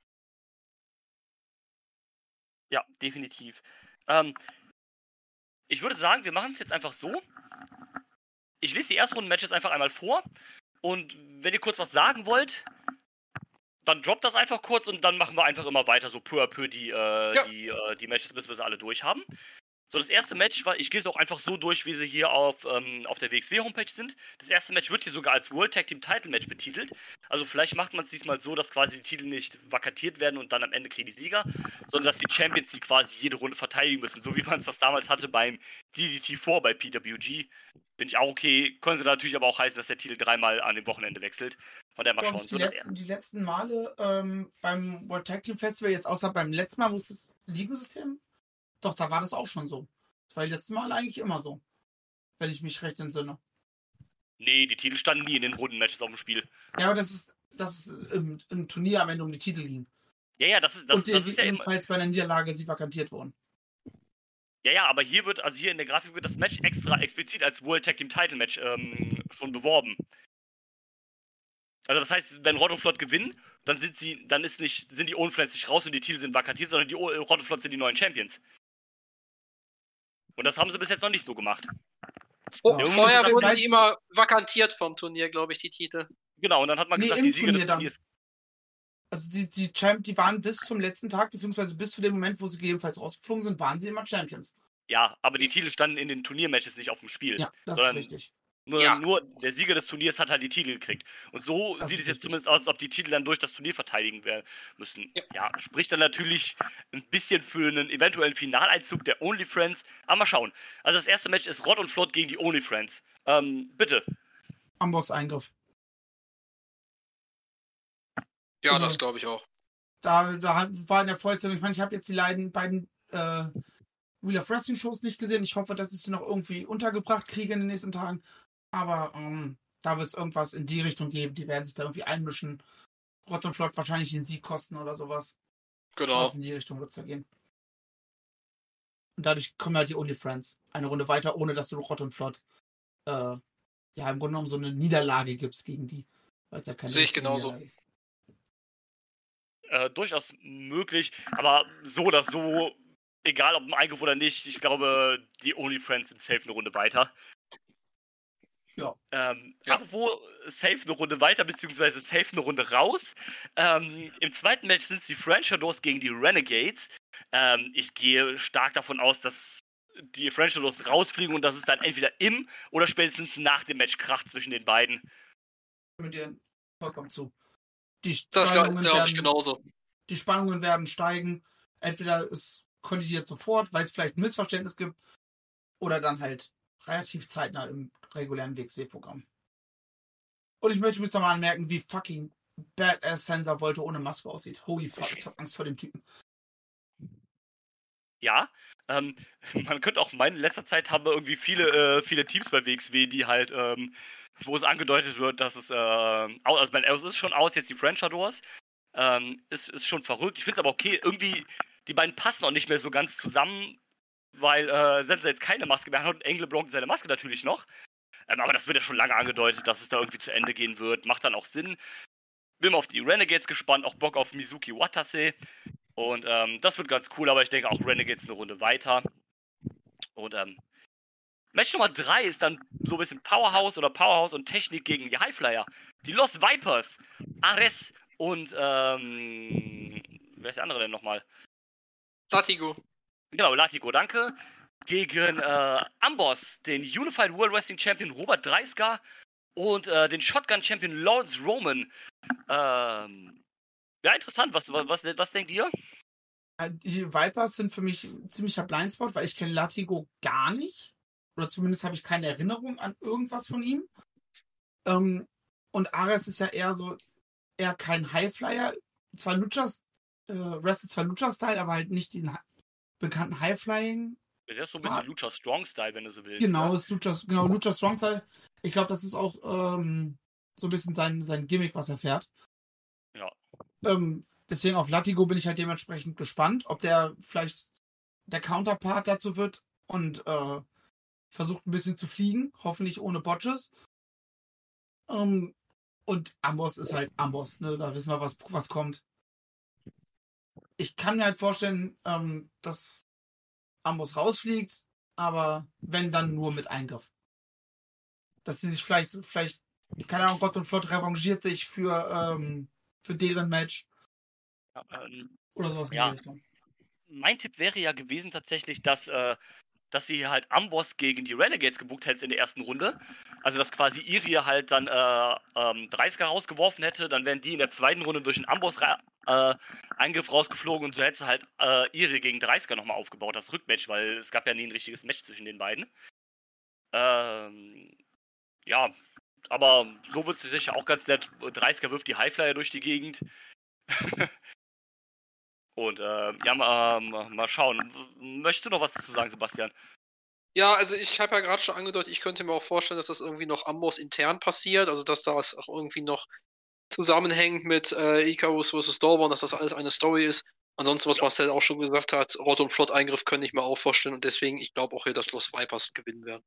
Ja, definitiv. Ähm, ich würde sagen, wir machen es jetzt einfach so. Ich lese die Erstrunden-Matches einfach einmal vor. Und wenn ihr kurz was sagen wollt, dann droppt das einfach kurz und dann machen wir einfach immer weiter, so peu à peu die, äh, Ja. die, äh, die Matches, bis wir sie alle durch haben. So, das erste Match war, ich gehe es auch einfach so durch, wie sie hier auf, ähm, auf der W X W-Homepage sind. Das erste Match wird hier sogar als World Tag Team Title Match betitelt. Also vielleicht macht man es diesmal so, dass quasi die Titel nicht vakantiert werden und dann am Ende kriegen die Sieger, sondern dass die Champions die quasi jede Runde verteidigen müssen, so wie man es das damals hatte beim D D T vier bei P W G. Finde ich auch okay. Könnte natürlich aber auch heißen, dass der Titel dreimal an dem Wochenende wechselt. Von daher mal Glaub schauen. ich, So, die, das letzten, die letzten Male ähm, beim World Tag Team Festival, jetzt außer beim letzten Mal, wo es das Ligensystem, doch, da war das auch schon so. Das war die letzten Mal eigentlich immer so. Wenn ich mich recht entsinne. nee, die Titel standen nie in den Rundenmatches auf dem Spiel. Ja, aber das ist, das ist im, im Turnier am Ende um die Titel ging. Ja, ja, das ist, das, Und die, das ist ja immer. ebenfalls bei einer Niederlage sie vakantiert wurden. Ja, ja, aber hier wird, also hier in der Grafik wird das Match extra explizit als World Tag Team Title Match ähm, schon beworben. Also das heißt, wenn Rod und Flott gewinnen, dann sind sie, dann ist nicht, sind die Owen Friends nicht raus und die Titel sind vakantiert, sondern die o Rod und Flott sind die neuen Champions. Und das haben sie bis jetzt noch nicht so gemacht. Vor, Ja, vorher gesagt, wurden weiß- die immer vakantiert vom Turnier, glaube ich, die Titel. Genau, und dann hat man Nee, gesagt, im die Sieger des Turnier dann. Turniers. Also die, die Champ, die waren bis zum letzten Tag, beziehungsweise bis zu dem Moment, wo sie gegebenenfalls rausgeflogen sind, waren sie immer Champions. Ja, aber die Titel standen in den Turniermatches nicht auf dem Spiel. Ja, das sondern ist richtig. Nur, Ja. nur der Sieger des Turniers hat halt die Titel gekriegt. Und so Das sieht ist es jetzt richtig. zumindest aus, als ob die Titel dann durch das Turnier verteidigen werden müssen. Ja. Ja, spricht dann natürlich ein bisschen für einen eventuellen Finaleinzug der Only Friends. Aber mal schauen. Also das erste Match ist Rod und Flott gegen die Only Friends. Ähm, bitte. Amboss-Eingriff. Ja, Also- das glaube ich auch. Da, da war in der Vollzeit, ich meine, ich habe jetzt die beiden, beiden äh, Wheel of Wrestling Shows nicht gesehen. Ich hoffe, dass ich sie noch irgendwie untergebracht kriege in den nächsten Tagen. Aber ähm, da wird es irgendwas in die Richtung geben. Die werden sich da irgendwie einmischen. Rod und Flott wahrscheinlich den Sieg kosten oder sowas. Genau. Was in die Richtung wird es da gehen. Und dadurch kommen halt die Only Friends eine Runde weiter, ohne dass du Rod und Flott äh, ja im Grunde genommen so eine Niederlage gibst gegen die. Weil es ja keine Sehe ich richtige genauso. Niederlage ist. Äh, durchaus möglich. Aber so oder so, egal ob im Eingriff oder nicht, ich glaube, die Only Friends sind safe eine Runde weiter. Ja. Ähm, Ja. Apropos safe eine Runde weiter, beziehungsweise safe eine Runde raus. Ähm, Im zweiten Match sind es die French Shadows gegen die Renegades. Ähm, ich gehe stark davon aus, dass die French Shadows rausfliegen und dass es dann entweder im oder spätestens nach dem Match kracht zwischen den beiden. Mit dir vollkommen zu. Die Das Spannungen, glaube ich werden, genauso. die Spannungen werden steigen. Entweder es kollidiert sofort, weil es vielleicht ein Missverständnis gibt, oder dann halt relativ zeitnah im regulären W X W-Programm. Und ich möchte mich nochmal anmerken, wie fucking badass Sansa Volta ohne Maske aussieht. Holy fuck, ich hab Angst vor dem Typen. Ja, ähm, man könnte auch meinen, in letzter Zeit haben wir irgendwie viele, äh, viele Teams bei W X W, die halt, ähm, wo es angedeutet wird, dass es, äh, au- also, mein, also es ist schon aus, jetzt die French Adors, ähm, ist, ist schon verrückt. Ich finde es aber okay, irgendwie, die beiden passen auch nicht mehr so ganz zusammen, weil, äh, Sansa jetzt keine Maske mehr hat und Angle Blanc seine Maske natürlich noch. Ähm, aber das wird ja schon lange angedeutet, dass es da irgendwie zu Ende gehen wird. Macht dann auch Sinn. Bin mal auf die Renegades gespannt, auch Bock auf Mizuki Watase. Und ähm, das wird ganz cool, aber ich denke auch Renegades eine Runde weiter. Und ähm, Match Nummer drei ist dann so ein bisschen Powerhouse oder Powerhouse und Technik gegen die Highflyer. Die Los Vipers, Ares und ähm, wer ist der andere denn nochmal? Latigo. Genau, Latigo, danke. Gegen äh, Amboss, den Unified World Wrestling Champion Robert Dreisker und äh, den Shotgun Champion Lawrence Roman. Ähm, ja, interessant. Was, was, was denkt ihr? Die Vipers sind für mich ein ziemlicher Blindspot, weil ich kenne Latigo gar nicht. Oder zumindest habe ich keine Erinnerung an irgendwas von ihm. Ähm, und Ares ist ja eher so, eher kein Highflyer. Zwar Luchas, äh, wrestelt zwar Lucha-Style, aber halt nicht den bekannten Highflying. Der ist so ein bisschen Lucha Strong-Style, wenn du so willst. Genau, ne? ist Lucha, genau, Lucha Strong-Style. Ich glaube, das ist auch ähm, so ein bisschen sein, sein Gimmick, was er fährt. Ja. Ähm, deswegen auf Latigo bin ich halt dementsprechend gespannt, ob der vielleicht der Counterpart dazu wird und äh, versucht ein bisschen zu fliegen, hoffentlich ohne Botches. Ähm, und Amboss ist halt Amboss, ne? Da wissen wir, was, was kommt. Ich kann mir halt vorstellen, ähm, dass Amboss rausfliegt, aber wenn, dann nur mit Eingriff. Dass sie sich vielleicht, vielleicht, keine Ahnung, Gott und Flott revanchiert sich für, ähm, für deren Match. Ja, ähm, Oder sowas in ja. die Richtung. Mein Tipp wäre ja gewesen tatsächlich, dass, äh, dass sie halt Amboss gegen die Renegades gebucht hätte in der ersten Runde. Also, dass quasi Irie halt dann äh, ähm, dreißiger rausgeworfen hätte, dann wären die in der zweiten Runde durch einen Amboss-Eingriff rausgeflogen und so hätte sie halt äh, Irie gegen dreißiger nochmal aufgebaut, das Rückmatch, weil es gab ja nie ein richtiges Match zwischen den beiden. Ähm, ja, aber so wird sie sicher auch ganz nett. dreißiger wirft die Highflyer durch die Gegend. Und äh, ja, mal, mal schauen. Möchtest du noch was dazu sagen, Sebastian? Ja, also ich habe ja gerade schon angedeutet, ich könnte mir auch vorstellen, dass das irgendwie noch Amboss intern passiert, also dass das auch irgendwie noch zusammenhängt mit äh, Icarus versus Dorborn, dass das alles eine Story ist. Ansonsten, was Marcel auch schon gesagt hat, Rott- und Flott-Eingriff könnte ich mir auch vorstellen und deswegen, ich glaube auch hier, dass Los Vipers gewinnen werden.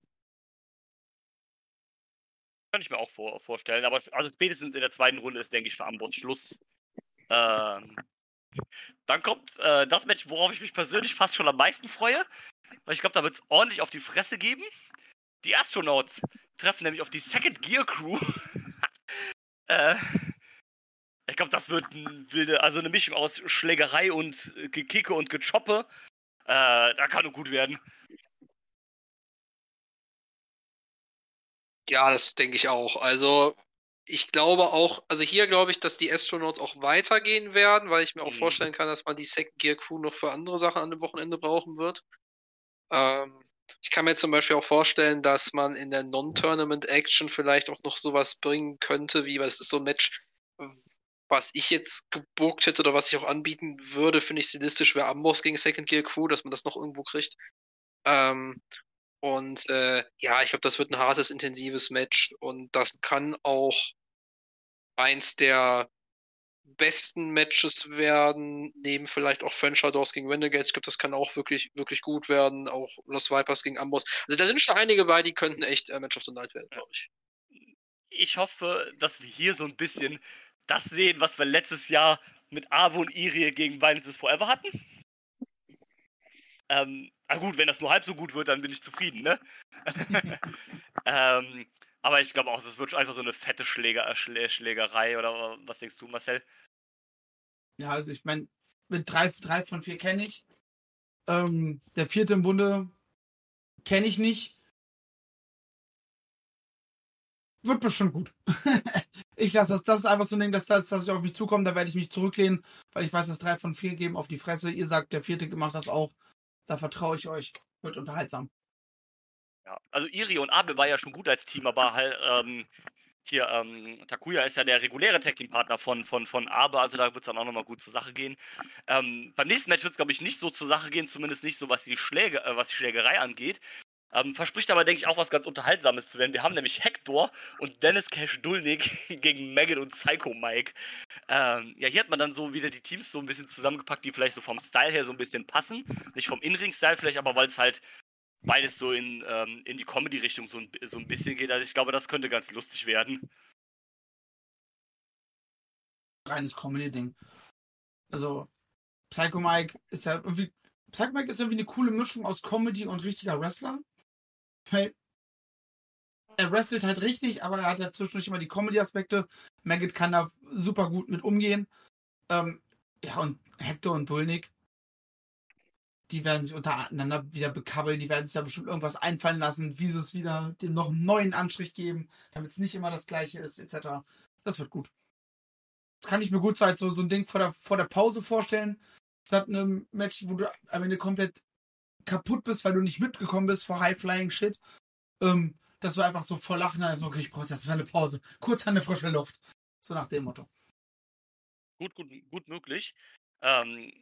Kann ich mir auch vor, vorstellen. Aber also spätestens in der zweiten Runde ist, denke ich, für Amboss Schluss. Ähm, dann kommt äh, das Match, worauf ich mich persönlich fast schon am meisten freue. Weil ich glaube, da wird es ordentlich auf die Fresse geben. Die Astronauts treffen nämlich auf die Second Gear Crew. äh, ich glaube, das wird ein wilde, also eine Mischung aus Schlägerei und äh, Gekicke und Gechoppe. Äh, da kann nur gut werden. Ja, das denke ich auch. Also, ich glaube auch, also hier glaube ich, dass die Astronauts auch weitergehen werden, weil ich mir auch Mhm. vorstellen kann, dass man die Second Gear Crew noch für andere Sachen an dem Wochenende brauchen wird. Ähm, ich kann mir zum Beispiel auch vorstellen, dass man in der Non-Tournament-Action vielleicht auch noch sowas bringen könnte, wie, weil es ist so ein Match, was ich jetzt gebucht hätte oder was ich auch anbieten würde, finde ich stilistisch, wäre Amboss gegen Second Gear Crew, dass man das noch irgendwo kriegt. Ähm, und äh, ja, ich glaube, das wird ein hartes, intensives Match und das kann auch eins der besten Matches werden, neben vielleicht auch French Adors gegen Renegades. Ich glaube, das kann auch wirklich, wirklich gut werden. Auch Los Vipers gegen Amboss. Also da sind schon einige bei, die könnten echt äh, Match of the Night werden, glaube ich. Ich hoffe, dass wir hier so ein bisschen das sehen, was wir letztes Jahr mit Abo und Irie gegen Violence is Forever hatten. Ähm, na gut, wenn das nur halb so gut wird, dann bin ich zufrieden, ne? ähm, aber ich glaube auch, das wird einfach so eine fette Schläger, Schlä Schlägerei, oder was denkst du, Marcel? Ja, also ich meine, mit drei, drei von vier kenne ich. Ähm, der vierte im Bunde kenne ich nicht. Wird bestimmt gut. Ich lasse das, das ist einfach so ein Ding, dass das, dass ich auf mich zukomme, da werde ich mich zurücklehnen, weil ich weiß, dass drei von vier geben auf die Fresse. Ihr sagt, der vierte macht das auch. Da vertraue ich euch. Wird unterhaltsam. Ja, also Irie und Abel war ja schon gut als Team, aber halt, ähm, hier, ähm, Takuya ist ja der reguläre Tag-Team-Partner von, von, von Abe, also da wird es dann auch nochmal gut zur Sache gehen. Ähm, beim nächsten Match wird es, glaube ich, nicht so zur Sache gehen, zumindest nicht so, was die Schläge, äh, was die Schlägerei angeht. Ähm, verspricht aber, denke ich, auch was ganz Unterhaltsames zu werden. Wir haben nämlich Hector und Dennis Cash Dulnik gegen Megan und Psycho Mike. Ähm, ja, hier hat man dann so wieder die Teams so ein bisschen zusammengepackt, die vielleicht so vom Style her so ein bisschen passen. Nicht vom In-Ring-Style vielleicht, aber weil es halt beides so in, ähm, in die Comedy-Richtung so ein, so ein bisschen geht. Also ich glaube, das könnte ganz lustig werden. Reines Comedy-Ding. Also, Psycho Mike ist ja irgendwie. Psycho Mike ist irgendwie eine coole Mischung aus Comedy und richtiger Wrestler. Weil er wrestelt halt richtig, aber er hat ja zwischendurch immer die Comedy-Aspekte. Maggot kann da super gut mit umgehen. Ähm, ja, und Hector und Dulnik, die werden sich untereinander wieder bekabbeln, die werden sich da bestimmt irgendwas einfallen lassen, wie sie es wieder dem noch einen neuen Anstrich geben, damit es nicht immer das gleiche ist, et cetera. Das wird gut. Das kann ich mir gut so, so, so ein Ding vor der, vor der Pause vorstellen, statt einem Match, wo du am Ende komplett kaputt bist, weil du nicht mitgekommen bist vor High-Flying-Shit, ähm, dass du einfach so vor Lachen hast, okay, ich brauche jetzt mal eine Pause, kurz an der frischen Luft. So nach dem Motto. Gut, gut, gut möglich. Ähm,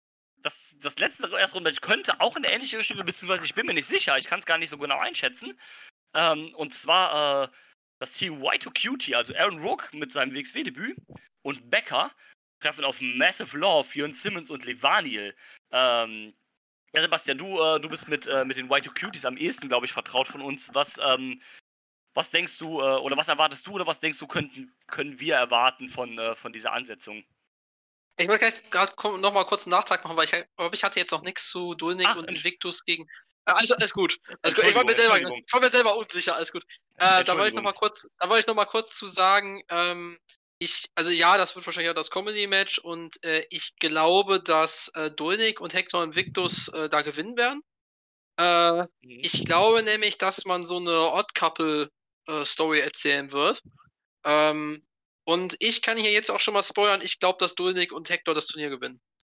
Das, das letzte erste Runde könnte auch in eine ähnliche Richtung gehen, beziehungsweise ich bin mir nicht sicher, ich kann es gar nicht so genau einschätzen. Ähm, und zwar äh, das Team Y zwei Cutie, also Aaron Rook mit seinem W X W-Debüt und Becker treffen auf Massive Love, Jörn Simmons und Levaniel. Ähm, ja, Sebastian, du, äh, du bist mit, äh, mit den Y zwei Cuties am ehesten, glaube ich, vertraut von uns. Was, ähm, was denkst du, äh, oder was erwartest du, oder was denkst du, könnten, können wir erwarten von, äh, von dieser Ansetzung? Ich wollte gleich gerade noch mal kurz einen Nachtrag machen, weil ich, ich hatte jetzt noch nichts zu Dulnik Ach, und Entsch- Invictus gegen. Äh, Also, alles gut. Alles gut. Ich war Entschuldigung, mir selber, Entschuldigung. ich war mir selber unsicher, alles gut. Äh, da wollte ich noch Entschuldigung. mal kurz, da wollte ich noch mal kurz zu sagen, ähm, ich, also ja, das wird wahrscheinlich auch das Comedy-Match und äh, ich glaube, dass äh, Dulnik und Hector Invictus äh, da gewinnen werden. Äh, Mhm. ich glaube nämlich, dass man so eine Odd-Couple-Story erzählen wird. Ähm, und ich kann hier jetzt auch schon mal spoilern, ich glaube, dass Dulnik und Hector das Turnier gewinnen.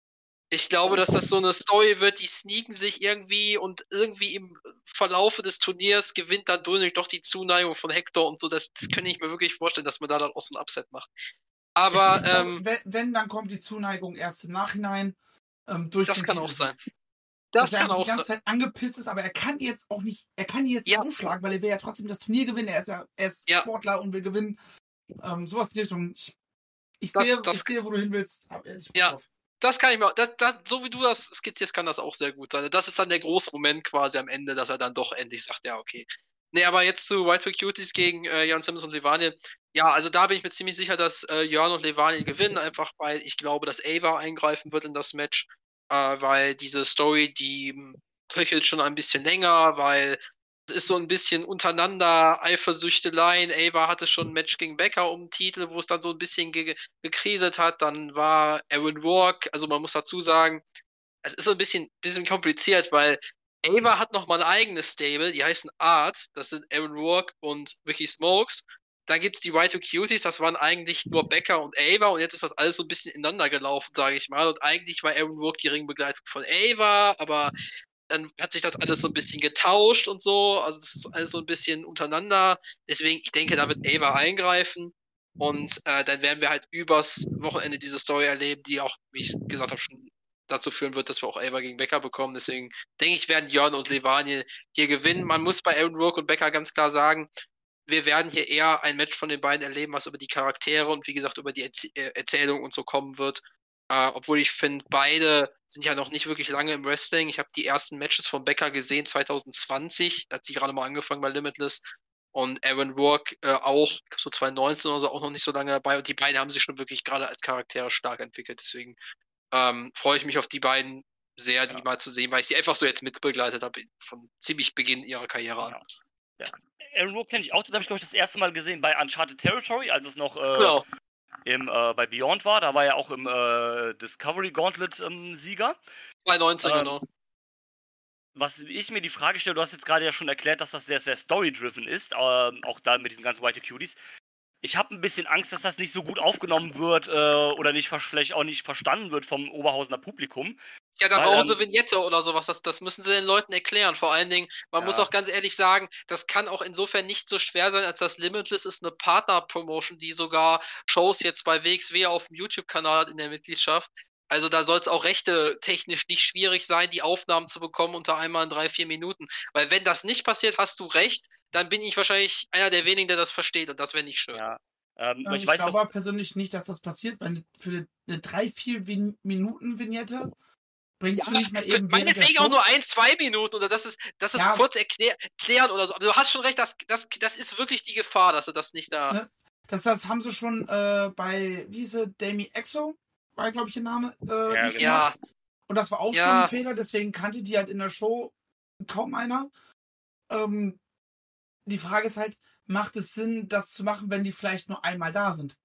Ich glaube, dass das so eine Story wird, die sneaken sich irgendwie und irgendwie im Verlaufe des Turniers gewinnt dann Dulnik doch die Zuneigung von Hector und so. Das, das kann ich mir wirklich vorstellen, dass man da dann auch so ein Upset macht. Aber ich, ich glaub, ähm, wenn, wenn, dann kommt die Zuneigung erst im Nachhinein ähm, durch das den kann Titel. auch sein. Dass Das er kann einfach die auch ganze sein. Zeit angepisst ist, aber er kann jetzt auch nicht, er kann jetzt Ja. ausschlagen, weil er will ja trotzdem das Turnier gewinnen. Er ist ja, er ist Ja. Sportler und will gewinnen. Ähm, sowas in die Richtung. Ich, ich, Das- sehe, das- ich sehe, wo du hin willst. Hab ehrlich Bock Ja. drauf. Das kann ich mir, das, das, so wie du das skizzierst, kann das auch sehr gut sein. Das ist dann der große Moment quasi am Ende, dass er dann doch endlich sagt, ja, okay. Nee, aber jetzt zu Y zwei Cuties gegen äh, Jörn Simmons und Levaniel. Ja, also da bin ich mir ziemlich sicher, dass äh, Jörn und Levaniel gewinnen, einfach weil ich glaube, dass Ava eingreifen wird in das Match, äh, weil diese Story, die m, köchelt schon ein bisschen länger, weil es ist so ein bisschen untereinander Eifersüchteleien. Ava hatte schon ein Match gegen Becker um den Titel, wo es dann so ein bisschen ge gekriselt hat. Dann war Aaron Rourke, also man muss dazu sagen, es ist so ein bisschen, bisschen kompliziert, weil Ava hat noch mal ein eigenes Stable, die heißen Art, das sind Aaron Rourke und Ricky Smokes. Dann gibt es die Y zwei Cuties, das waren eigentlich nur Becker und Ava und jetzt ist das alles so ein bisschen ineinander gelaufen, sage ich mal. Und eigentlich war Aaron Rourke die Ringbegleitung von Ava, aber dann hat sich das alles so ein bisschen getauscht und so. Also das ist alles so ein bisschen untereinander. Deswegen, ich denke, da wird Ava eingreifen. Und äh, dann werden wir halt übers Wochenende diese Story erleben, die auch, wie ich gesagt habe, schon dazu führen wird, dass wir auch Ava gegen Becker bekommen. Deswegen denke ich, werden Jörn und Levaniel hier gewinnen. Man muss bei Aaron Rourke und Becker ganz klar sagen, wir werden hier eher ein Match von den beiden erleben, was über die Charaktere und wie gesagt über die Erz Erzählung und so kommen wird. Äh, obwohl ich finde, beide sind ja noch nicht wirklich lange im Wrestling. Ich habe die ersten Matches von Becker gesehen zwanzig zwanzig. Da hat sie gerade mal angefangen bei Limitless. Und Aaron Rourke äh, auch, ich glaube so zwanzig neunzehn oder so, auch noch nicht so lange dabei. Und die beiden haben sich schon wirklich gerade als Charaktere stark entwickelt. Deswegen ähm, freue ich mich auf die beiden sehr, die Ja. mal zu sehen, weil ich sie einfach so jetzt mitbegleitet habe von ziemlich Beginn ihrer Karriere an. Ja. Ja. Aaron Rourke kenne ich auch, den habe ich, glaube ich, das erste Mal gesehen bei Uncharted Territory, als es noch äh, Genau. im, äh, bei Beyond war. Da war er auch im äh, Discovery Gauntlet ähm, Sieger. zwanzig neunzehn, Ähm, genau. Was ich mir die Frage stelle, du hast jetzt gerade ja schon erklärt, dass das sehr, sehr story-driven ist, ähm, auch da mit diesen ganzen Y zwei Cuties. Ich habe ein bisschen Angst, dass das nicht so gut aufgenommen wird äh, oder nicht vielleicht auch nicht verstanden wird vom Oberhausener Publikum. Ja, da Weil, brauchen ähm, sie Vignette oder sowas. Das, das müssen sie den Leuten erklären. Vor allen Dingen, man muss Ja. auch ganz ehrlich sagen, das kann auch insofern nicht so schwer sein, als das Limitless ist eine Partner-Promotion, die sogar Shows jetzt bei W X W auf dem YouTube-Kanal hat in der Mitgliedschaft. Also da soll es auch rechte technisch nicht schwierig sein, die Aufnahmen zu bekommen unter einmal in drei, vier Minuten. Weil wenn das nicht passiert, hast du recht, dann bin ich wahrscheinlich einer der wenigen, der das versteht und das wäre nicht schön. ja. Ähm, Ähm, ich ich weiß glaube noch, aber persönlich nicht, dass das passiert, weil für eine drei, vier Vin- Minuten Vignette bringst du nicht mal eben während der Meinetwegen auch Show. nur ein, zwei Minuten oder das ist, das ist Ja. kurz erklär, erklären oder so. Aber du hast schon recht, das, das, das ist wirklich die Gefahr, dass du das nicht da. Ne? Das, das haben sie schon äh, bei, wie hieß sie, Damie Exo, war glaube ich der Name, äh, Ja, nicht genau. gemacht. Und das war auch Ja. schon ein Fehler, deswegen kannte die halt in der Show kaum einer. Ähm, die Frage ist halt, macht es Sinn, das zu machen, wenn die vielleicht nur einmal da sind?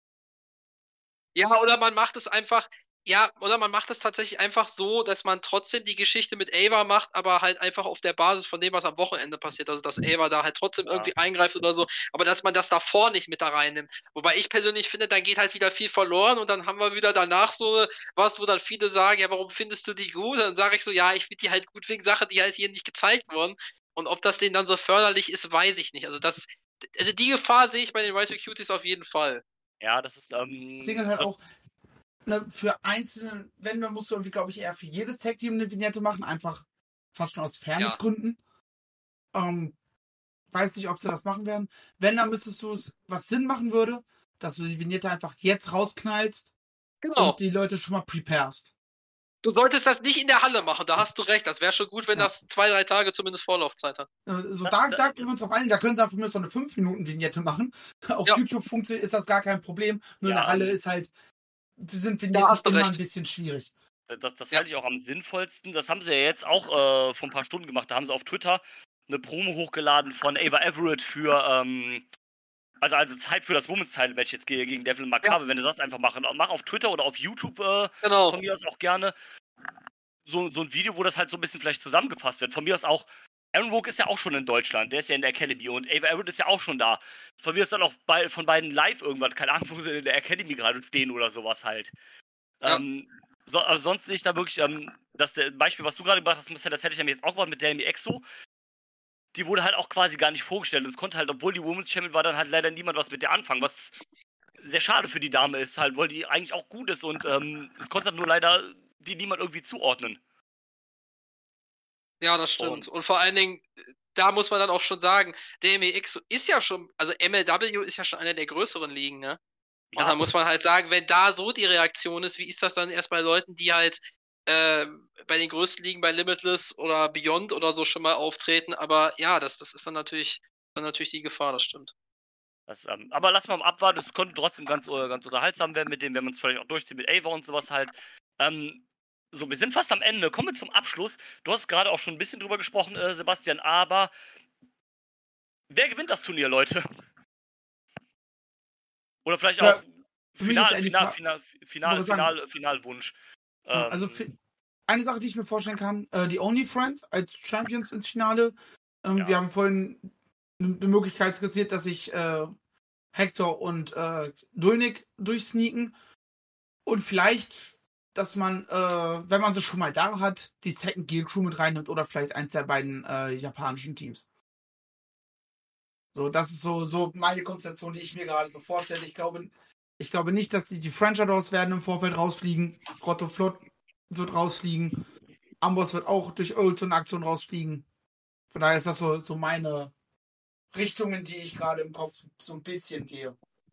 Ja, oder man macht es einfach, ja, oder man macht es tatsächlich einfach so, dass man trotzdem die Geschichte mit Ava macht, aber halt einfach auf der Basis von dem, was am Wochenende passiert. Also, dass Ava da halt trotzdem Ja. irgendwie eingreift oder so, aber dass man das davor nicht mit da reinnimmt. Wobei ich persönlich finde, dann geht halt wieder viel verloren und dann haben wir wieder danach so was, wo dann viele sagen, ja, warum findest du die gut? Dann sage ich so, ja, ich finde die halt gut wegen Sachen, die halt hier nicht gezeigt wurden. Und ob das denen dann so förderlich ist, weiß ich nicht. Also, das, also die Gefahr sehe ich bei den Right to Cuties auf jeden Fall. Ja, das ist, ähm, Das Ding ist halt das, auch, ne, für einzelne, wenn, dann musst du irgendwie, glaube ich, eher für jedes Tag-Team eine Vignette machen, einfach fast schon aus Fairnessgründen. Ähm, weiß nicht, ob sie das machen werden. Wenn, dann müsstest du es, was Sinn machen würde, dass du die Vignette einfach jetzt rausknallst Genau. und die Leute schon mal preparest. Du solltest das nicht in der Halle machen, da hast du recht. Das wäre schon gut, wenn Ja. das zwei, drei Tage zumindest Vorlaufzeit hat. Äh, So Das- da, das- da können wir uns drauf einigen, da können sie einfach nur so eine fünf Minuten Vignette machen. Auf Ja. YouTube funktioniert, ist das gar kein Problem. Nur in Ja, der Halle ähm, ist halt, sind Da Vignetten hast du immer recht. ein bisschen schwierig. Das, das Ja. halte ich auch am sinnvollsten. Das haben sie ja jetzt auch äh, vor ein paar Stunden gemacht. Da haben sie auf Twitter eine Promo hochgeladen von Ava Everett für, ähm, also also Zeit für das Women's Title Match jetzt ge- gegen Devlin Macabre. Wenn du das einfach machen, mach auf Twitter oder auf YouTube äh, Genau. von mir aus auch gerne so, so ein Video, wo das halt so ein bisschen vielleicht zusammengefasst wird. Von mir aus auch, Aaron Rogue ist ja auch schon in Deutschland, der ist ja in der Academy und Ava Everett ist ja auch schon da. Von mir ist dann auch bei, von beiden live irgendwann, keine Ahnung, wo sie in der Academy gerade stehen oder sowas halt. Ja. Ähm, so, also sonst sehe ich da wirklich, ähm, das der Beispiel, was du gerade gebracht hast, das hätte ich nämlich jetzt auch gemacht mit Damie Exo. Die wurde halt auch quasi gar nicht vorgestellt. Und es konnte halt, obwohl die Women's Champion war, dann halt leider niemand was mit der anfangen, was sehr schade für die Dame ist, halt, weil die eigentlich auch gut ist und ähm, es konnte dann nur leider die niemand irgendwie zuordnen. Ja, das stimmt. Und vor allen Dingen, da muss man dann auch schon sagen, D M E X ist ja schon, also M L W ist ja schon eine der größeren Ligen, ne? Und Ja, dann muss man halt sagen, wenn da so die Reaktion ist, wie ist das dann erst bei Leuten, die halt äh, bei den größten Ligen bei Limitless oder Beyond oder so schon mal auftreten, aber ja, das, das ist dann natürlich, dann natürlich die Gefahr, das stimmt. das, ähm, aber lass mal abwarten, es konnte trotzdem ganz, äh, ganz unterhaltsam werden mit dem, wenn man es vielleicht auch durchzieht mit Ava und sowas halt. Ähm, so, wir sind fast am Ende. Kommen wir zum Abschluss. Du hast gerade auch schon ein bisschen drüber gesprochen, äh, Sebastian, aber wer gewinnt das Turnier, Leute? Oder vielleicht Ja, auch für mich ist Final, ja die Final, Fra- Final, Ich Final, wollte sagen- Final, Finalwunsch. Ja, Ähm, Also für, eine Sache, die ich mir vorstellen kann, äh, die Only Friends als Champions ins Finale. Ähm, Ja. Wir haben vorhin eine Möglichkeit skizziert, dass sich äh, Hector und äh, Dulnik durchsneaken. Und vielleicht, dass man, äh, wenn man sie schon mal da hat, die Second Gear Crew mit reinnimmt oder vielleicht eins der beiden äh, japanischen Teams. So, das ist so, so meine Konstellation, die ich mir gerade so vorstelle. Ich glaube, ich glaube nicht, dass die, die French Adors werden im Vorfeld rausfliegen. Grotto Flott wird rausfliegen. Amboss wird auch durch Old so eine Aktion rausfliegen. Von daher ist das so, so meine Richtungen, die ich gerade im Kopf so, so ein bisschen gehe.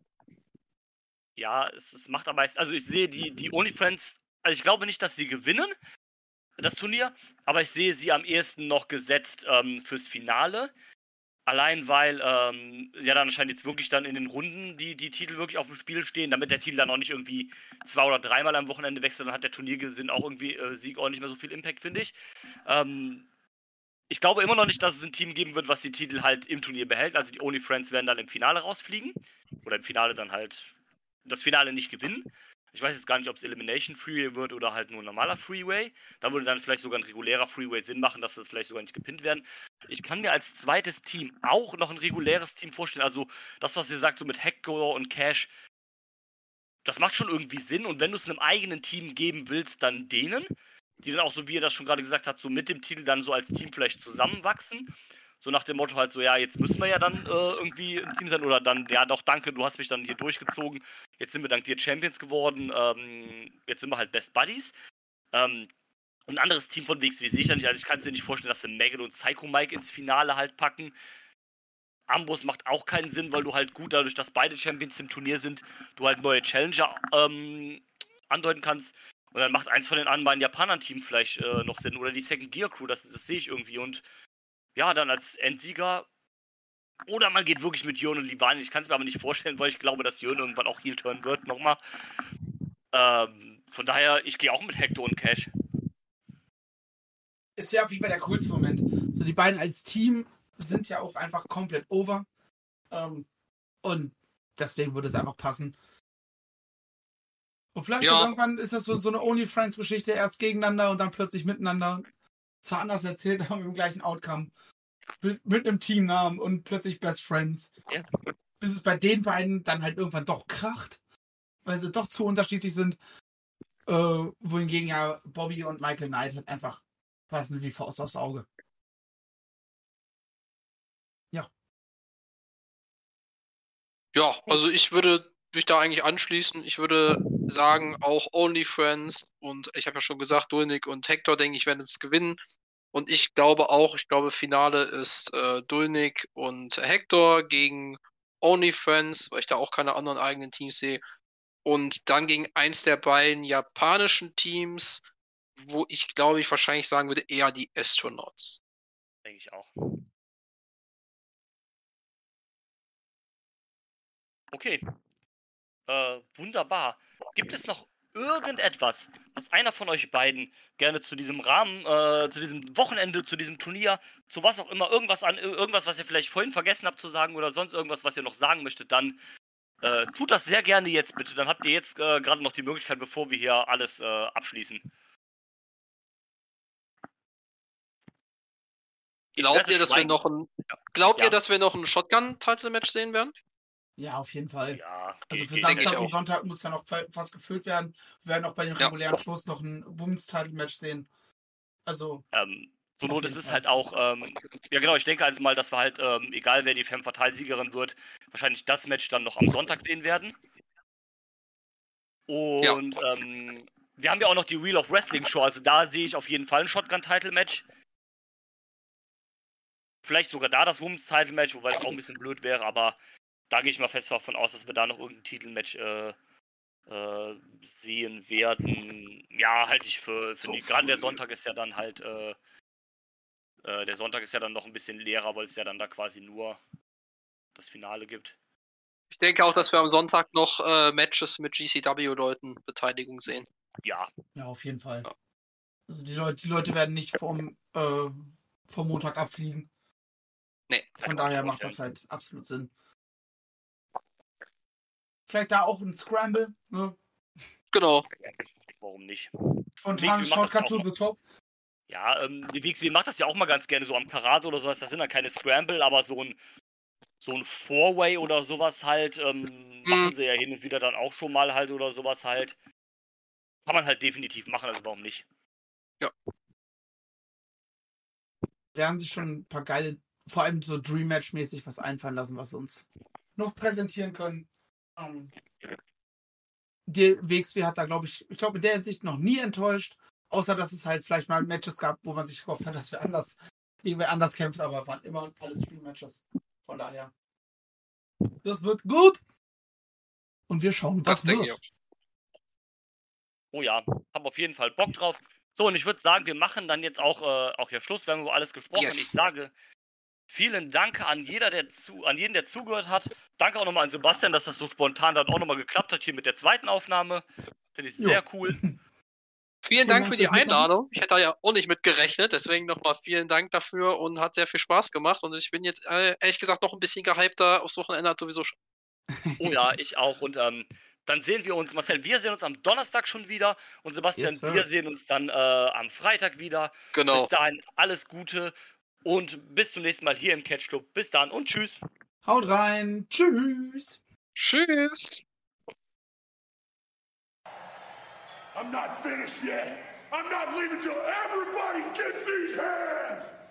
Ja, es, es macht am meisten. Also ich sehe die, die OnlyFriends, also ich glaube nicht, dass sie gewinnen, das Turnier, aber ich sehe sie am ehesten noch gesetzt ähm, fürs Finale. Allein weil ähm, ja dann anscheinend jetzt wirklich dann in den Runden die, die Titel wirklich auf dem Spiel stehen, damit der Titel dann auch nicht irgendwie zwei oder dreimal am Wochenende wechselt, dann hat der Turniergesinn auch irgendwie äh, Sieg auch nicht mehr so viel Impact, finde ich. Ähm, ich glaube immer noch nicht, dass es ein Team geben wird, was die Titel halt im Turnier behält. Also die OnlyFriends werden dann im Finale rausfliegen. Oder im Finale dann halt das Finale nicht gewinnen. Ich weiß jetzt gar nicht, ob es Elimination Freeway wird oder halt nur ein normaler Freeway. Da würde dann vielleicht sogar ein regulärer Freeway Sinn machen, dass das vielleicht sogar nicht gepinnt werden. Ich kann mir als zweites Team auch noch ein reguläres Team vorstellen. Also das, was ihr sagt, so mit Hector und Cash, das macht schon irgendwie Sinn. Und wenn du es einem eigenen Team geben willst, dann denen. die dann auch, so wie ihr das schon gerade gesagt habt, so mit dem Titel dann so als Team vielleicht zusammenwachsen. So nach dem Motto halt so, ja, jetzt müssen wir ja dann äh, irgendwie im Team sein oder dann, ja doch, danke, du hast mich dann hier durchgezogen. Jetzt sind wir dank dir Champions geworden. Ähm, jetzt sind wir halt Best Buddies. Ähm, ein anderes Team von W X W sehe ich da nicht. Also ich kann es mir nicht vorstellen, dass sie Megan und Psycho Mike ins Finale halt packen. Ambrose macht auch keinen Sinn, weil du halt gut, dadurch, dass beide Champions im Turnier sind, du halt neue Challenger ähm, andeuten kannst. Und dann macht eins von den anderen beiden Japanern-Team vielleicht äh, noch Sinn. Oder die Second Gear Crew, das, das sehe ich irgendwie. Und ja, dann als Endsieger. Oder man geht wirklich mit Jörn und Libani. Ich kann es mir aber nicht vorstellen, weil ich glaube, dass Jörn irgendwann auch Heel turn wird nochmal. Ähm, von daher, ich gehe auch mit Hector und Cash. Ist ja auf jeden Fall der coolste Moment. So, die beiden als Team sind ja auch einfach komplett over. Ähm, und deswegen würde es einfach passen. Und vielleicht Ja. irgendwann ist das so, so eine Only-Friends-Geschichte, erst gegeneinander und dann plötzlich miteinander. Zwar anders erzählt, aber mit dem gleichen Outcome. Mit, mit einem Teamnamen und plötzlich Best Friends. Ja. Bis es bei den beiden dann halt irgendwann doch kracht, weil sie doch zu unterschiedlich sind. Äh, wohingegen ja Bobby und Michael Knight halt einfach passen wie Faust aufs Auge. Ja. Ja, also ich würde mich da eigentlich anschließen. Ich würde sagen, auch Only Friends und ich habe ja schon gesagt, Dulnik und Hector, denke ich, werden es gewinnen. Und ich glaube auch, ich glaube, Finale ist äh, Dulnik und Hector gegen Only Friends, weil ich da auch keine anderen eigenen Teams sehe. Und dann gegen eins der beiden japanischen Teams, wo ich glaube, ich wahrscheinlich sagen würde, eher die Astronauts. Denke ich auch. Okay. Äh, wunderbar. Gibt es noch irgendetwas, was einer von euch beiden gerne zu diesem Rahmen, äh, zu diesem Wochenende, zu diesem Turnier, zu was auch immer, irgendwas an, irgendwas, was ihr vielleicht vorhin vergessen habt zu sagen oder sonst irgendwas, was ihr noch sagen möchtet, dann äh, tut das sehr gerne jetzt bitte. Dann habt ihr jetzt äh, gerade noch die Möglichkeit, bevor wir hier alles äh, abschließen. Ich Glaubt werde ihr, dass wir schweigen. noch ein, Ja. glaubt Ja. ihr, dass wir noch ein Shotgun-Title-Match sehen werden? Ja, auf jeden Fall. Ja, Also geht- für geht- denke Samstag ich und auch. Sonntag muss ja noch fa- fast gefüllt werden. Wir werden auch bei den Ja. regulären Shows noch ein Women's-Title-Match sehen. Also, Ähm, zur Auf Not jeden ist es Fall. halt auch, ähm, ja genau, ich denke also mal, dass wir halt, ähm, egal wer die Femme Fatale-Siegerin wird, wahrscheinlich das Match dann noch am Sonntag sehen werden. Und ähm, wir haben ja auch noch die Wheel of Wrestling Show, also da sehe ich auf jeden Fall ein Shotgun-Title-Match. Vielleicht sogar da das Women's-Title-Match, wobei es auch ein bisschen blöd wäre, aber da gehe ich mal fest davon aus, dass wir da noch irgendein Titelmatch äh, äh, sehen werden. Ja, halt ich für, für die, gerade der Sonntag ist ja dann halt, äh, äh, der Sonntag ist ja dann noch ein bisschen leerer, weil es ja dann da quasi nur das Finale gibt. Ich denke auch, dass wir am Sonntag noch äh, Matches mit G C W-Leuten Beteiligung sehen. Ja, ja, auf jeden Fall. Ja. Also die Leute, die Leute werden nicht vom, äh, vom Montag abfliegen. Nee. Von kann man daher sich macht das vorstellen. halt absolut Sinn. Vielleicht da auch ein Scramble, ne? Genau. Warum nicht? Spontanes Wie macht das Shortcut auch to mal? the top. Ja, ähm, die W X W macht das ja auch mal ganz gerne so am Karate oder sowas. Das sind dann keine Scramble, aber so ein so ein Four-Way oder sowas halt ähm, machen sie ja hin und wieder dann auch schon mal halt oder sowas halt. Kann man halt definitiv machen, also warum nicht? Werden sich schon ein paar geile, vor allem so Dream Match-mäßig was einfallen lassen, was sie uns noch präsentieren können. Ähm, die W X W hat da, glaube ich, ich glaube in der Hinsicht noch nie enttäuscht, außer dass es halt vielleicht mal Matches gab, wo man sich gehofft hat, dass wir anders, gegen wer anders kämpft, aber waren immer alles Dream Matches. Von daher. Das wird gut. Und wir schauen, was Das denke ich wird. auch. Oh ja, hab auf jeden Fall Bock drauf. So, und ich würde sagen, wir machen dann jetzt auch, äh, auch hier Schluss. Wir haben über alles gesprochen. Yes. Ich sage vielen Dank an jeder, der zu, an jeden, der zugehört hat. Danke auch nochmal an Sebastian, dass das so spontan dann auch nochmal geklappt hat hier mit der zweiten Aufnahme. Finde ich Jo. sehr cool. Vielen Vielen Dank Dank für die fürs Mitmachen. Einladung. Ich hätte da ja auch nicht mit gerechnet, deswegen nochmal vielen Dank dafür und hat sehr viel Spaß gemacht. Und ich bin jetzt äh, ehrlich gesagt noch ein bisschen gehypter. Aufs Wochenende hat sowieso schon. Oh ja, ich auch. Und ähm, dann sehen wir uns, Marcel, wir sehen uns am Donnerstag schon wieder. Und Sebastian, Yes, sir. wir sehen uns dann äh, am Freitag wieder. Genau. Bis dahin alles Gute und bis zum nächsten Mal hier im Catch Club. Bis dann und tschüss. Haut rein. Tschüss. Tschüss. I'm not finished yet. I'm not leaving till everybody gets these hands!